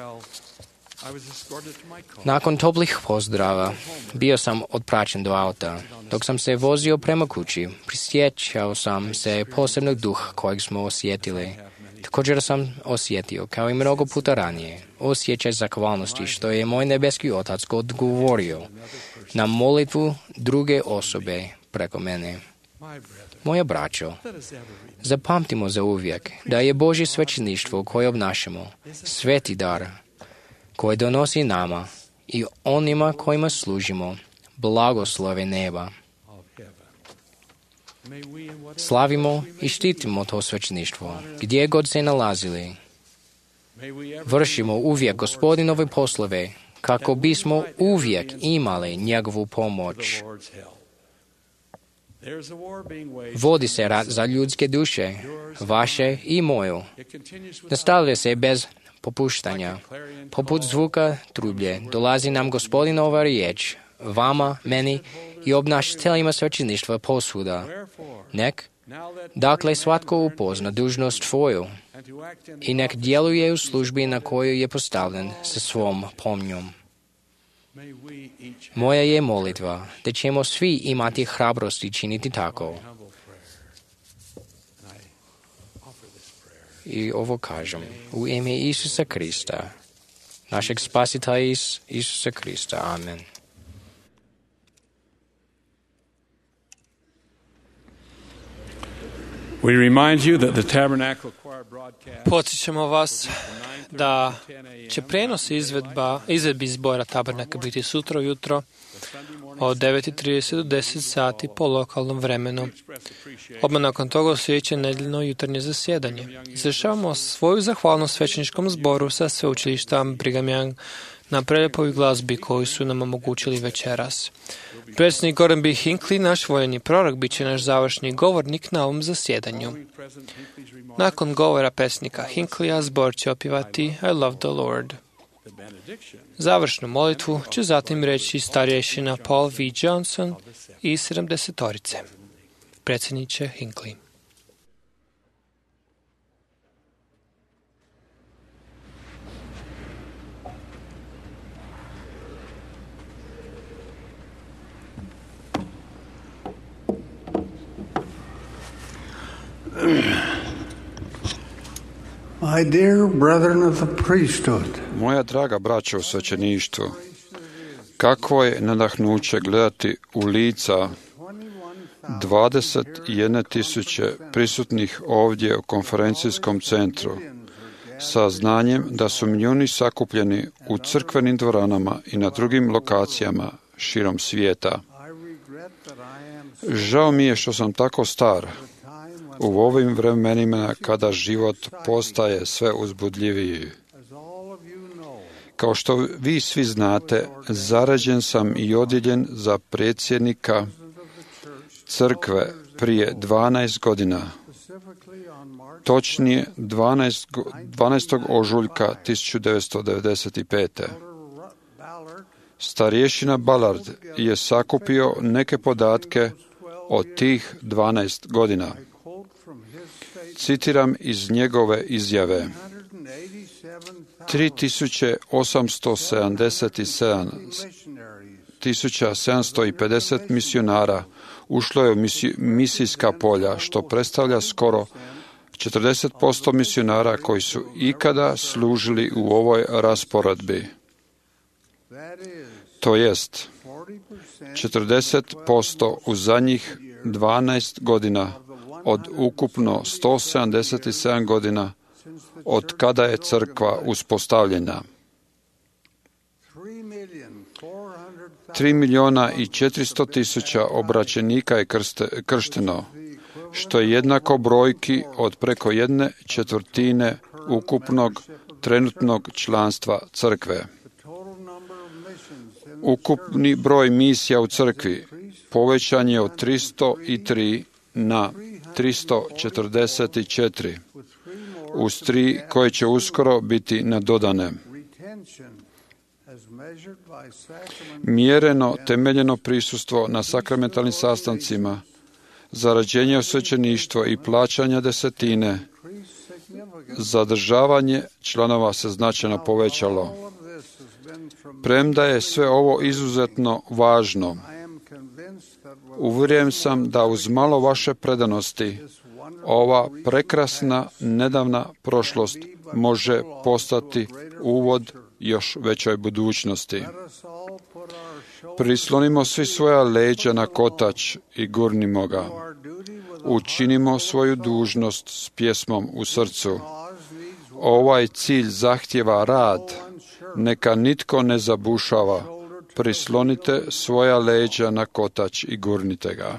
Nakon toplih pozdrava, bio sam otpraćen do auta. Dok sam se vozio prema kući, prisjećao sam se posebnog duha kojeg smo osjetili. Također sam osjetio, kao i mnogo puta ranije, osjećaj zahvalnosti što je moj nebeski Otac odgovorio na molitvu druge osobe preko mene. Moja braćo, zapamtimo za uvijek da je Božje svećeništvo koje obnašamo sveti dar koje donosi nama i onima kojima služimo blagoslove neba. Slavimo i štitimo to svećeništvo, gdje god se nalazili. Vršimo uvijek Gospodinove poslove, kako bismo uvijek imali njegovu pomoć. Vodi se rat za ljudske duše, vaše i moju. Nastavlja se bez popuštanja. Poput zvuka trublje dolazi nam Gospodinova riječ, vama, meni i obnašateljima svećeništva posvuda. Nek, dakle, svatko upozna dužnost tvoju i nek djeluje u službi na koju je postavljen sa svom pomnjom. Moja je molitva da ćemo svi imati hrabrosti činiti tako. I ovo kažem u ime Isusa Krista, našeg spasitelja Isusa Krista. Amen. We remind you that the Tabernacle Choir broadcast Podsjećamo vas da će prenos izvedba, izvedbi zbora Tabernaka biti sutra ujutro od devet i trideset do deset sati po lokalnom vremenu. Odmah nakon toga uslijedeće nedeljno jutarnje zasjedanje. Izražavamo svoju zahvalnost svećeničkom zboru sa sveučilišta Brigham Young na preljepoj glazbi koju su nam omogućili večeras. Predsjednik Gordon B. Hinckley, naš vojni prorok, bit će naš završni govornik na ovom zasjedanju. Nakon govora predsjednika Hinckley, zbor će opjevati I Love the Lord. Završnu molitvu će zatim reći starješina Paul V. Johnson i sedamdesetorice. Predsjedniče Hinckley. My dear brethren of the priesthood, Moja draga braća u svećeništvu, kakvo je nadahnuće gledati u lica dvadeset jedne tisuće prisutnih ovdje u konferencijskom centru, sa znanjem da su milijuni sakupljeni u crkvenim dvoranama i na drugim lokacijama širom svijeta. Žao mi je što sam tako star u ovim vremenima kada život postaje sve uzbudljiviji. Kao što vi svi znate, zarađen sam i odjeljen za predsjednika crkve prije dvanaest godina, točnije dvanaestog ožujka tisuću devetsto devedeset pete. Starješina Ballard je sakupio neke podatke od tih dvanaest godina. Citiram iz njegove izjave. tri tisuće osamsto sedamdeset sedam tisuća sedamsto pedeset misionara ušlo je u misijska polja, što predstavlja skoro četrdeset posto misionara koji su ikada služili u ovoj rasporedbi. To jest, četrdeset posto u zadnjih dvanaest godina od ukupno sto sedamdeset sedam godina od kada je crkva uspostavljena. Tri milijuna i četiristo tisuća obraćenika je krste, kršteno, što je jednako brojki od preko jedne četvrtine ukupnog trenutnog članstva crkve. Ukupni broj misija u crkvi povećan je od tristo tri na tristo četrdeset četiri, uz tri koje će uskoro biti nadodane. Mjereno temeljeno prisustvo na sakramentalnim sastancima, zarađenje u svećeništvo i plaćanja desetine, zadržavanje članova se značajno povećalo. Premda je sve ovo izuzetno važno, uvjeren sam da uz malo vaše predanosti ova prekrasna nedavna prošlost može postati uvod još većoj budućnosti. Prislonimo svi svoja leđa na kotač i gurnimo ga. Učinimo svoju dužnost s pjesmom u srcu. Ovaj cilj zahtjeva rad. Neka nitko ne zabušava. Prislonite svoja leđa na kotač i gurnite ga.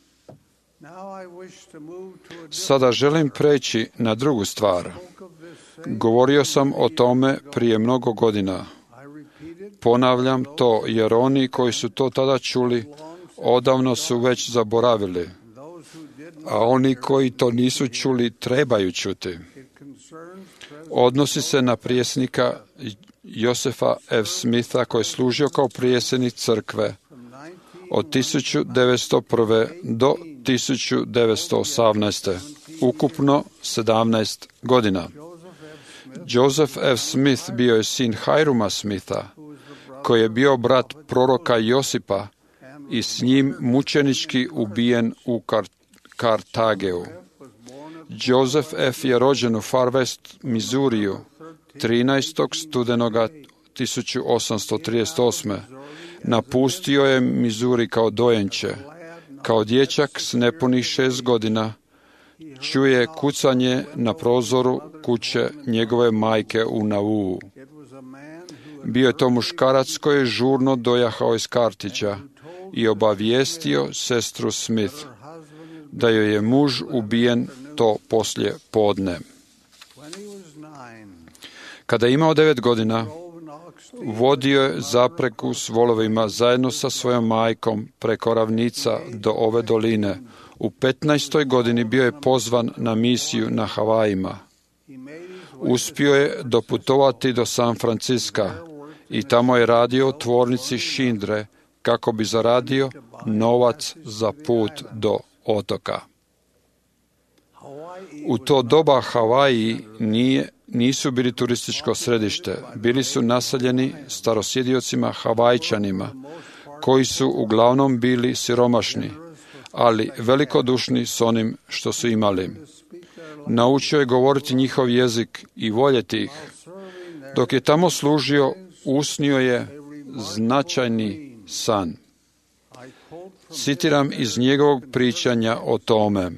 Sada želim preći na drugu stvar. Govorio sam o tome prije mnogo godina. Ponavljam to jer oni koji su to tada čuli odavno su već zaboravili, a oni koji to nisu čuli trebaju čuti. Odnosi se na prijesnika Josefa F. Smitha koji je služio kao prijesednik crkve od tisuću devetsto prve do tisuću devetsto osamnaeste. Ukupno sedamnaest godina. Joseph F. Smith bio je sin Hyruma Smitha, koji je bio brat proroka Josipa i s njim mučenički ubijen u Kar- Kartageu. Joseph F. je rođen u Far West, Missouriju, trinaestog studenoga tisuću osamsto trideset osme. Napustio je Missouri kao dojenče. Kao dječak s nepunih šest godina čuje kucanje na prozoru kuće njegove majke u Nauvoo. Bio je to muškarac koji je žurno dojahao iz kartića i obavijestio sestru Smith da joj je muž ubijen to poslije podne. Kada je imao devet godina, vodio je zapreku s volovima zajedno sa svojom majkom preko ravnica do ove doline. U petnaestoj godini bio je pozvan na misiju na Havajima. Uspio je doputovati do San Franciska i tamo je radio u tvornici Schindre kako bi zaradio novac za put do otoka. U to doba Havaji nije, nisu bili turističko središte, bili su naseljeni starosjediocima Havajčanima, koji su uglavnom bili siromašni, ali velikodušni s onim što su imali. Naučio je govoriti njihov jezik i voljeti ih. Dok je tamo služio, usnio je značajni san. Citiram iz njegovog pričanja o tome.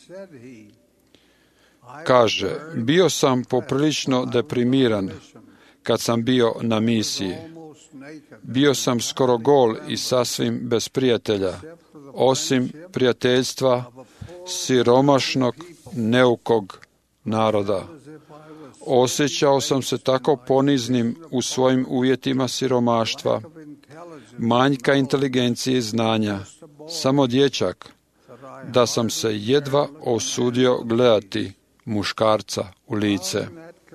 Kaže, bio sam poprilično deprimiran kad sam bio na misiji. Bio sam skoro gol i sasvim bez prijatelja, osim prijateljstva siromašnog, neukog naroda. Osjećao sam se tako poniznim u svojim uvjetima siromaštva, manjka inteligencije i znanja, samo dječak, da sam se jedva osudio gledati muškarca u lice.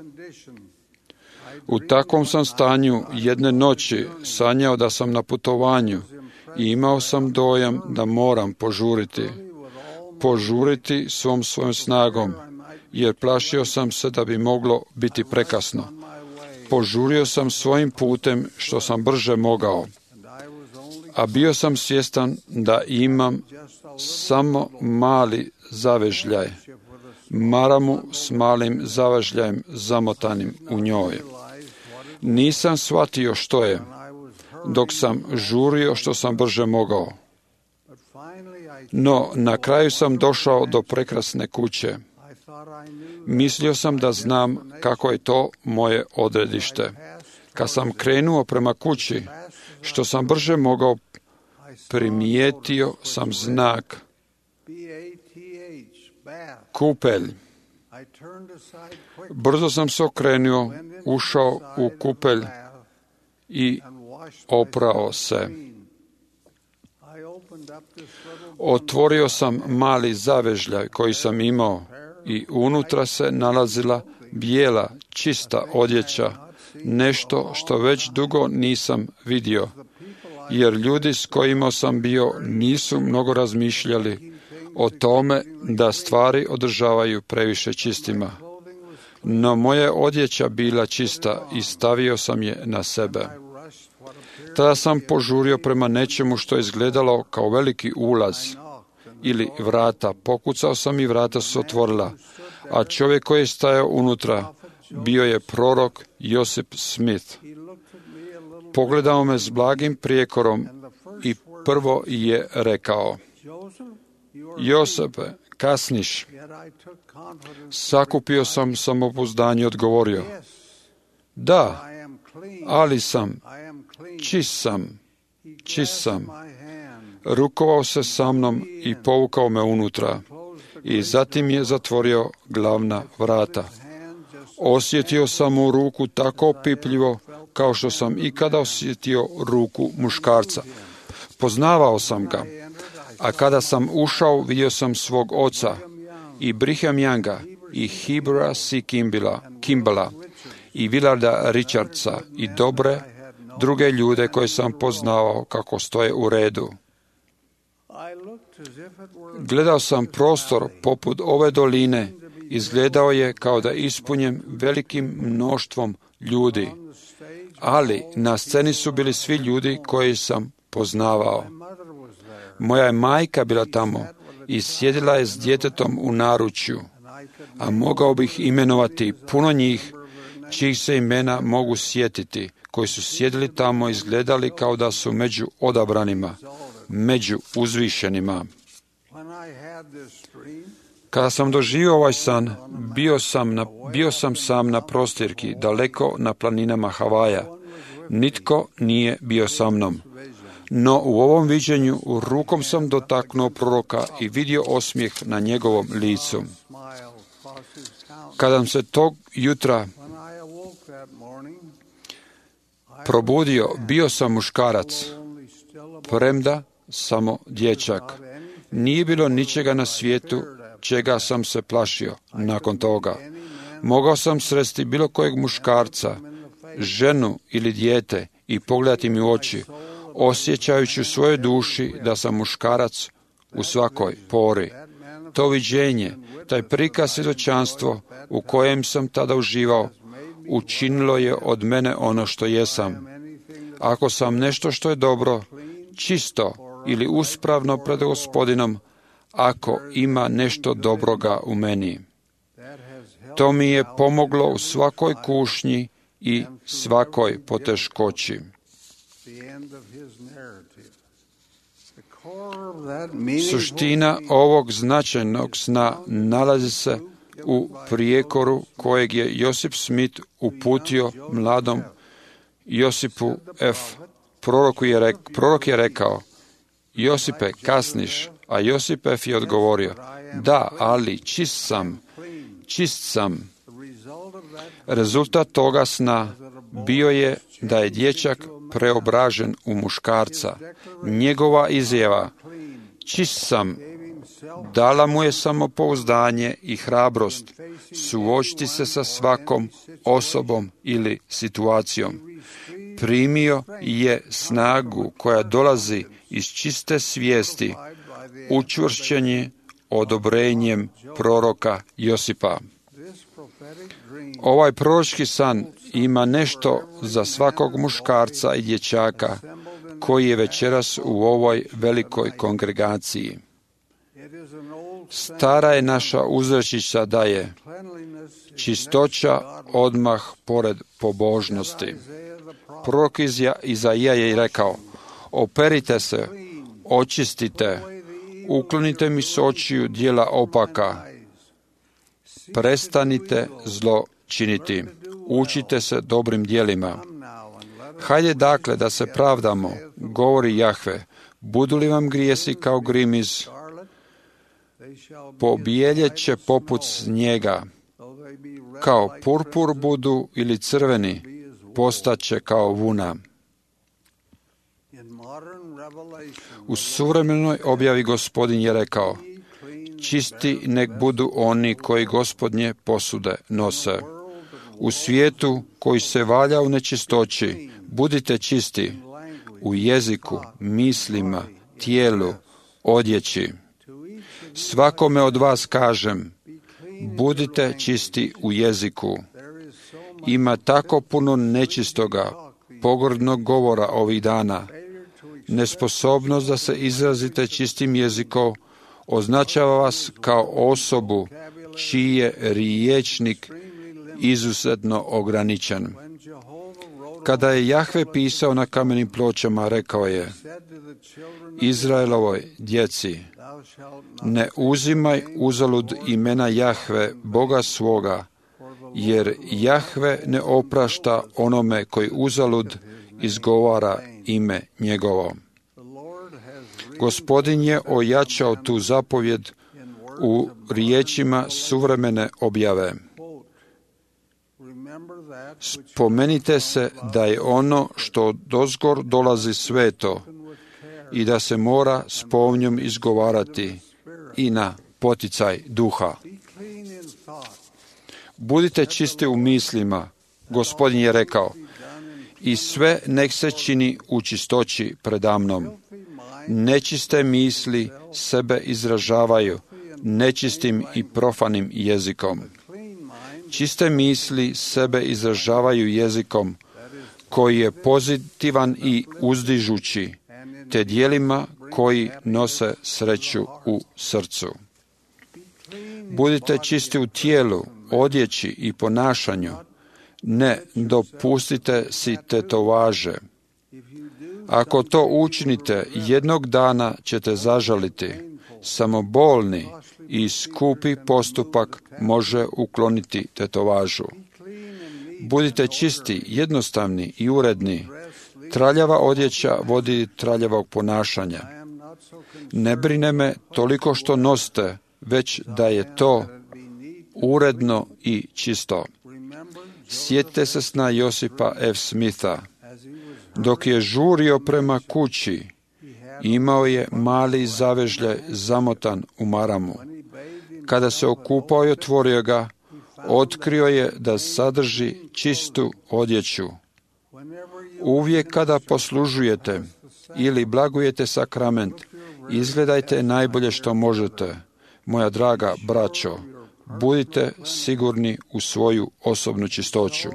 U takvom sam stanju jedne noći sanjao da sam na putovanju i imao sam dojam da moram požuriti. Požuriti svom svojom snagom, jer plašio sam se da bi moglo biti prekasno. Požurio sam svojim putem što sam brže mogao, a bio sam svjestan da imam samo mali zavežljaj, maramu s malim zavežljajem zamotanim u njoj. Nisam shvatio što je, dok sam žurio što sam brže mogao. No, na kraju sam došao do prekrasne kuće. Mislio sam da znam kako je to moje odredište. Kad sam krenuo prema kući, što sam brže mogao, primijetio sam znak kupelj. Brzo sam se okrenuo, ušao u kupelj i oprao se. Otvorio sam mali zavežljaj koji sam imao i unutra se nalazila bijela, čista odjeća, nešto što već dugo nisam vidio, jer ljudi s kojima sam bio nisu mnogo razmišljali o tome da stvari održavaju previše čistima. No moja odjeća bila čista i stavio sam je na sebe. Tada sam požurio prema nečemu što je izgledalo kao veliki ulaz ili vrata. Pokucao sam i vrata su otvorila, a čovjek koji je stajao unutra bio je prorok Josip Smith. Pogledao me s blagim prijekorom i prvo je rekao: Josipe, kasniš. Sakupio sam samopouzdanje i odgovorio: da, ali sam, čist sam, čist sam. Rukovao se sa mnom i povukao me unutra i zatim je zatvorio glavna vrata. Osjetio sam mu ruku tako opipljivo kao što sam ikada osjetio ruku muškarca. Poznavao sam ga, a kada sam ušao vidio sam svog oca i Brigham Younga i Hebera C. Kimballa i Willarda Richardsa i dobre druge ljude koje sam poznavao kako stoje u redu. Gledao sam prostor poput ove doline, izgledao je kao da ispunjen velikim mnoštvom ljudi, ali na sceni su bili svi ljudi koji sam poznavao. Moja je majka bila tamo i sjedila je s djetetom u naručju, a mogao bih imenovati puno njih čijih se imena mogu sjetiti, koji su sjedili tamo i izgledali kao da su među odabranima, među uzvišenima. Kada sam doživio ovaj san, bio sam, na, bio sam sam na prostirki, daleko na planinama Havaja. Nitko nije bio sa mnom. No u ovom viđenju rukom sam dotaknuo proroka i vidio osmijeh na njegovom licu. Kada sam se tog jutra probudio, bio sam muškarac, premda samo dječak. Nije bilo ničega na svijetu čega sam se plašio nakon toga. Mogao sam sresti bilo kojeg muškarca, ženu ili dijete i pogledati mi u oči, osjećajući u svojoj duši da sam muškarac u svakoj pori. To viđenje, taj prikaz svjedočanstvo u kojem sam tada uživao, učinilo je od mene ono što jesam. Ako sam nešto što je dobro, čisto ili uspravno pred Gospodinom, ako ima nešto dobroga u meni. To mi je pomoglo u svakoj kušnji i svakoj poteškoći. Suština ovog značajnog sna nalazi se u prijekoru kojeg je Josip Smith uputio mladom Josipu F. Prorok je, rek, prorok je rekao: Josipe, kasniš, a Josip F. je odgovorio: da, ali čist sam, čist sam. Rezultat toga sna bio je da je dječak preobražen u muškarca. Njegova izjava: čist sam, Dala mu je samopouzdanje i hrabrost suočiti se sa svakom osobom ili situacijom. Primio je snagu koja dolazi iz čiste svijesti, učvršćenje odobrenjem proroka Josipa. Ovaj proročki san ima nešto za svakog muškarca i dječaka koji je večeras u ovoj velikoj kongregaciji. Stara je naša uzrečica da je čistoća odmah pored pobožnosti. Prorok Izaija je rekao: operite se, očistite, uklonite mi s očiju djela opaka, prestanite zlo činiti, učite se dobrim djelima. Hajde dakle da se pravdamo, govori Jahve, budu li vam grijesi kao grimiz, pobijeljet će poput snijega, kao purpur budu ili crveni, postaće kao vuna. U suvremenoj objavi Gospodin je rekao: čisti nek budu oni koji Gospodnje posude nose. U svijetu koji se valja u nečistoći, budite čisti u jeziku, mislima, tijelu, odjeći. Svakome od vas kažem, budite čisti u jeziku. Ima tako puno nečistoga, pogrdnog govora ovih dana. Nesposobnost da se izrazite čistim jezikom označava vas kao osobu čiji je riječnik izuzetno ograničen. Kada je Jahve pisao na kamenim pločama, rekao je Izraelovoj djeci: ne uzimaj uzalud imena Jahve, Boga svoga, jer Jahve ne oprašta onome koji uzalud izgovara ime njegovo. Gospodin je ojačao tu zapovjed u riječima suvremene objave. Spomenite se da je ono što dozgor dolazi sveto i da se mora s pomnjom izgovarati i na poticaj duha. Budite čisti u mislima, Gospodin je rekao, i sve nek se čini u čistoći predamnom. Nečiste misli sebe izražavaju nečistim i profanim jezikom. Čiste misli sebe izražavaju jezikom koji je pozitivan i uzdižući, te djelima koji nose sreću u srcu. Budite čisti u tijelu, odjeći i ponašanju. Ne dopustite si tetovaže. Ako to učinite, jednog dana ćete zažaliti. Samo bolni i skupi postupak može ukloniti tetovažu. Budite čisti, jednostavni i uredni. Traljava odjeća vodi traljavog ponašanja. Ne brine me toliko što nosite, već da je to uredno i čisto. Sjetite se sna Josipa F. Smitha. Dok je žurio prema kući, imao je mali zavežljaj zamotan u maramu. Kada se okupao i otvorio ga, otkrio je da sadrži čistu odjeću. Uvijek kada poslužujete ili blagujete sakrament, izgledajte najbolje što možete. Moja draga braćo, budite sigurni u svoju osobnu čistoću.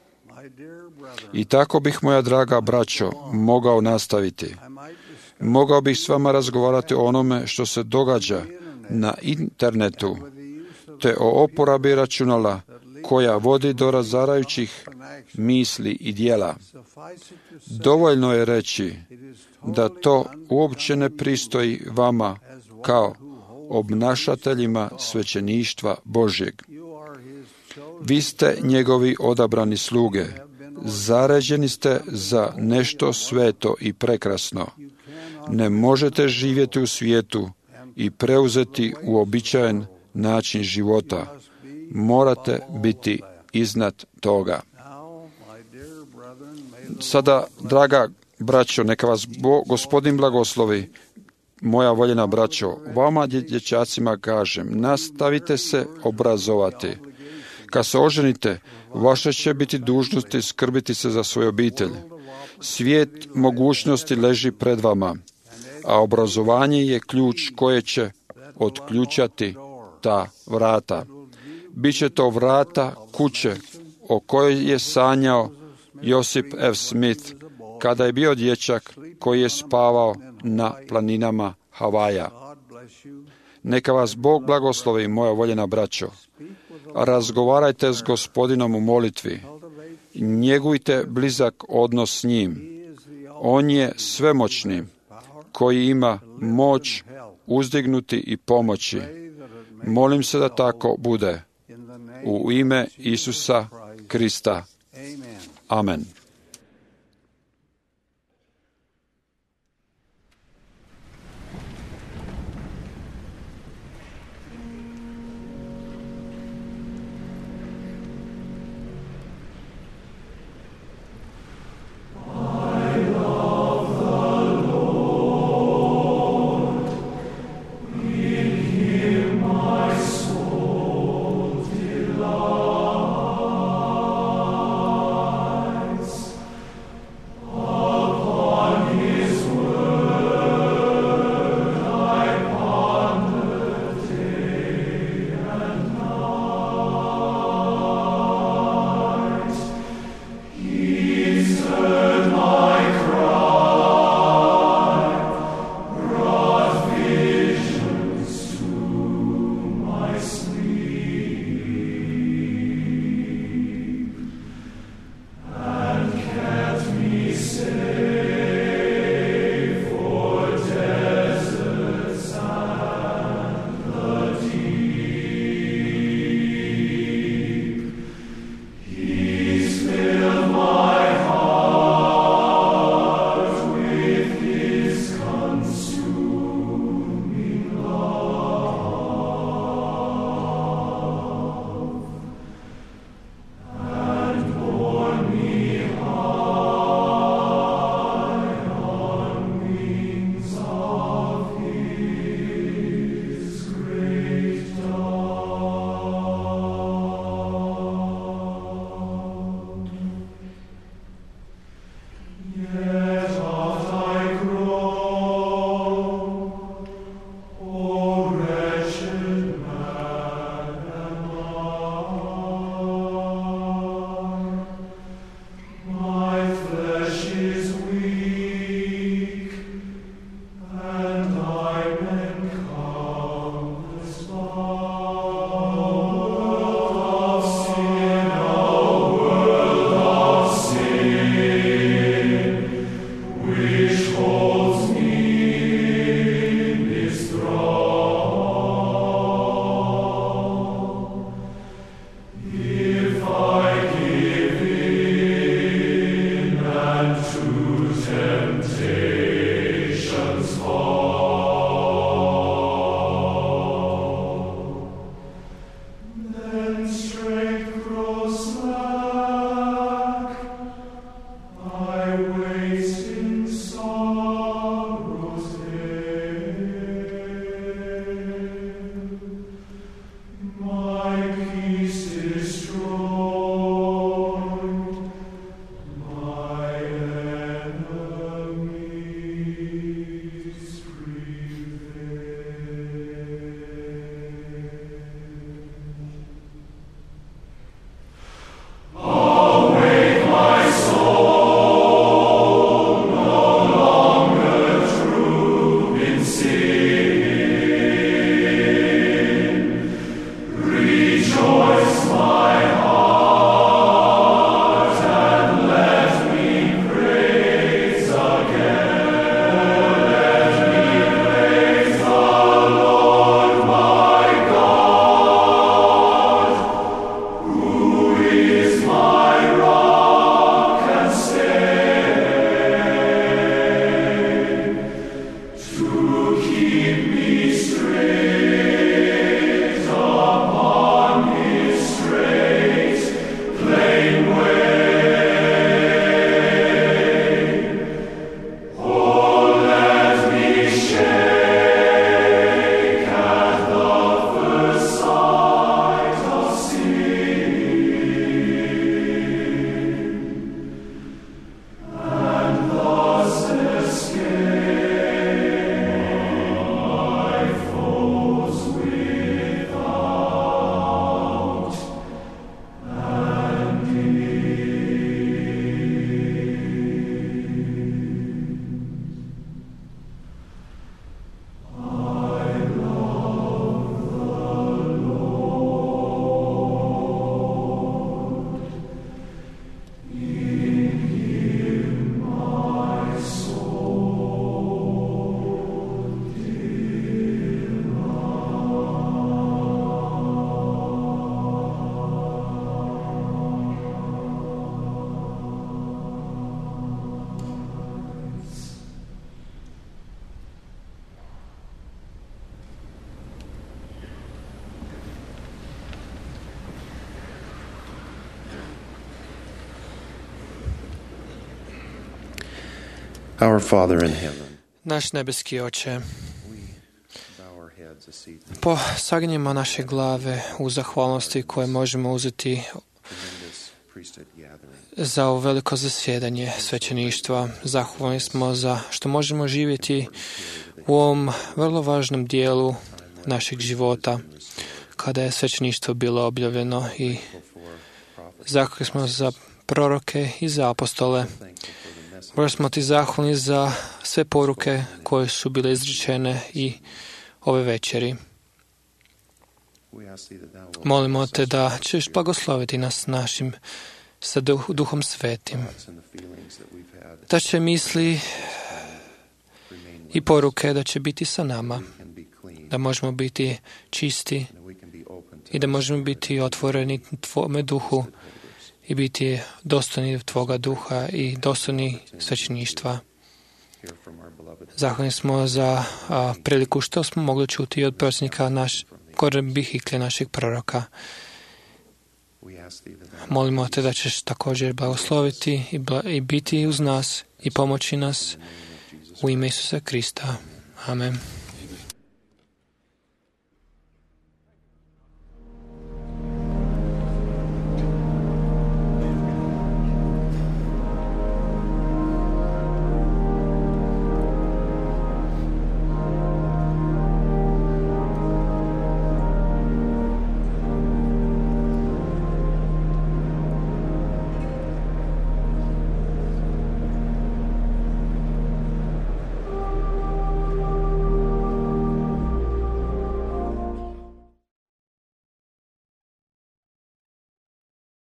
I tako bih, moja draga braćo, mogao nastaviti. Mogao bih s vama razgovarati o onome što se događa na internetu, te o oporabi računala koja vodi do razarajućih misli i djela. Dovoljno je reći da to uopće ne pristoji vama kao obnašateljima svećeništva Božjeg. Vi ste njegovi odabrani sluge. Zaređeni ste za nešto sveto i prekrasno. Ne možete živjeti u svijetu i preuzeti uobičajen način života. Morate biti iznad toga. Sada, draga braćo, neka vas Bo, Gospodin blagoslovi. moja voljena braćo, vama dječacima kažem, nastavite se obrazovati. Kad se oženite, vaše će biti dužnosti skrbiti se za svoju obitelj. Svijet mogućnosti leži pred vama, a obrazovanje je ključ koje će otključati ta vrata. Biće to vrata kuće o kojoj je sanjao Josip F. Smith kada je bio dječak koji je spavao na planinama Havaja. Neka vas Bog blagoslovi, moja voljena braćo. Razgovarajte s Gospodinom u molitvi. Njegujte blizak odnos s njim. On je svemoćni, koji ima moć uzdignuti i pomoći. Molim se da tako bude. U ime Isusa Krista. Amen. I Our Father in heaven, Naš nebeski Oče, posagnimo naše glave u zahvalnosti koje možemo uzeti za ovo veliko zasjedanje svećeništva. Zahvalni smo za što možemo živjeti u ovom vrlo važnom dijelu našeg života kada je svećeništvo bilo objavljeno, i zahvalni smo za proroke i za apostole. Možda smo ti zahvalni za sve poruke koje su bile izrečene i ove večeri. Molimo te da ćeš blagosloviti nas našim sa duh, duhom svetim, da će misli i poruke da će biti sa nama, da možemo biti čisti i da možemo biti otvoreni tvome duhu i biti dostojni tvoga duha i dostojni svećeništva. Zahvalni smo za a, priliku što smo mogli čuti od predsjednika naš Korbi Hikle, našeg proroka. Molimo te da ćeš također blagosloviti i, bla, i biti uz nas i pomoći nas u ime Isusa Krista. Amen.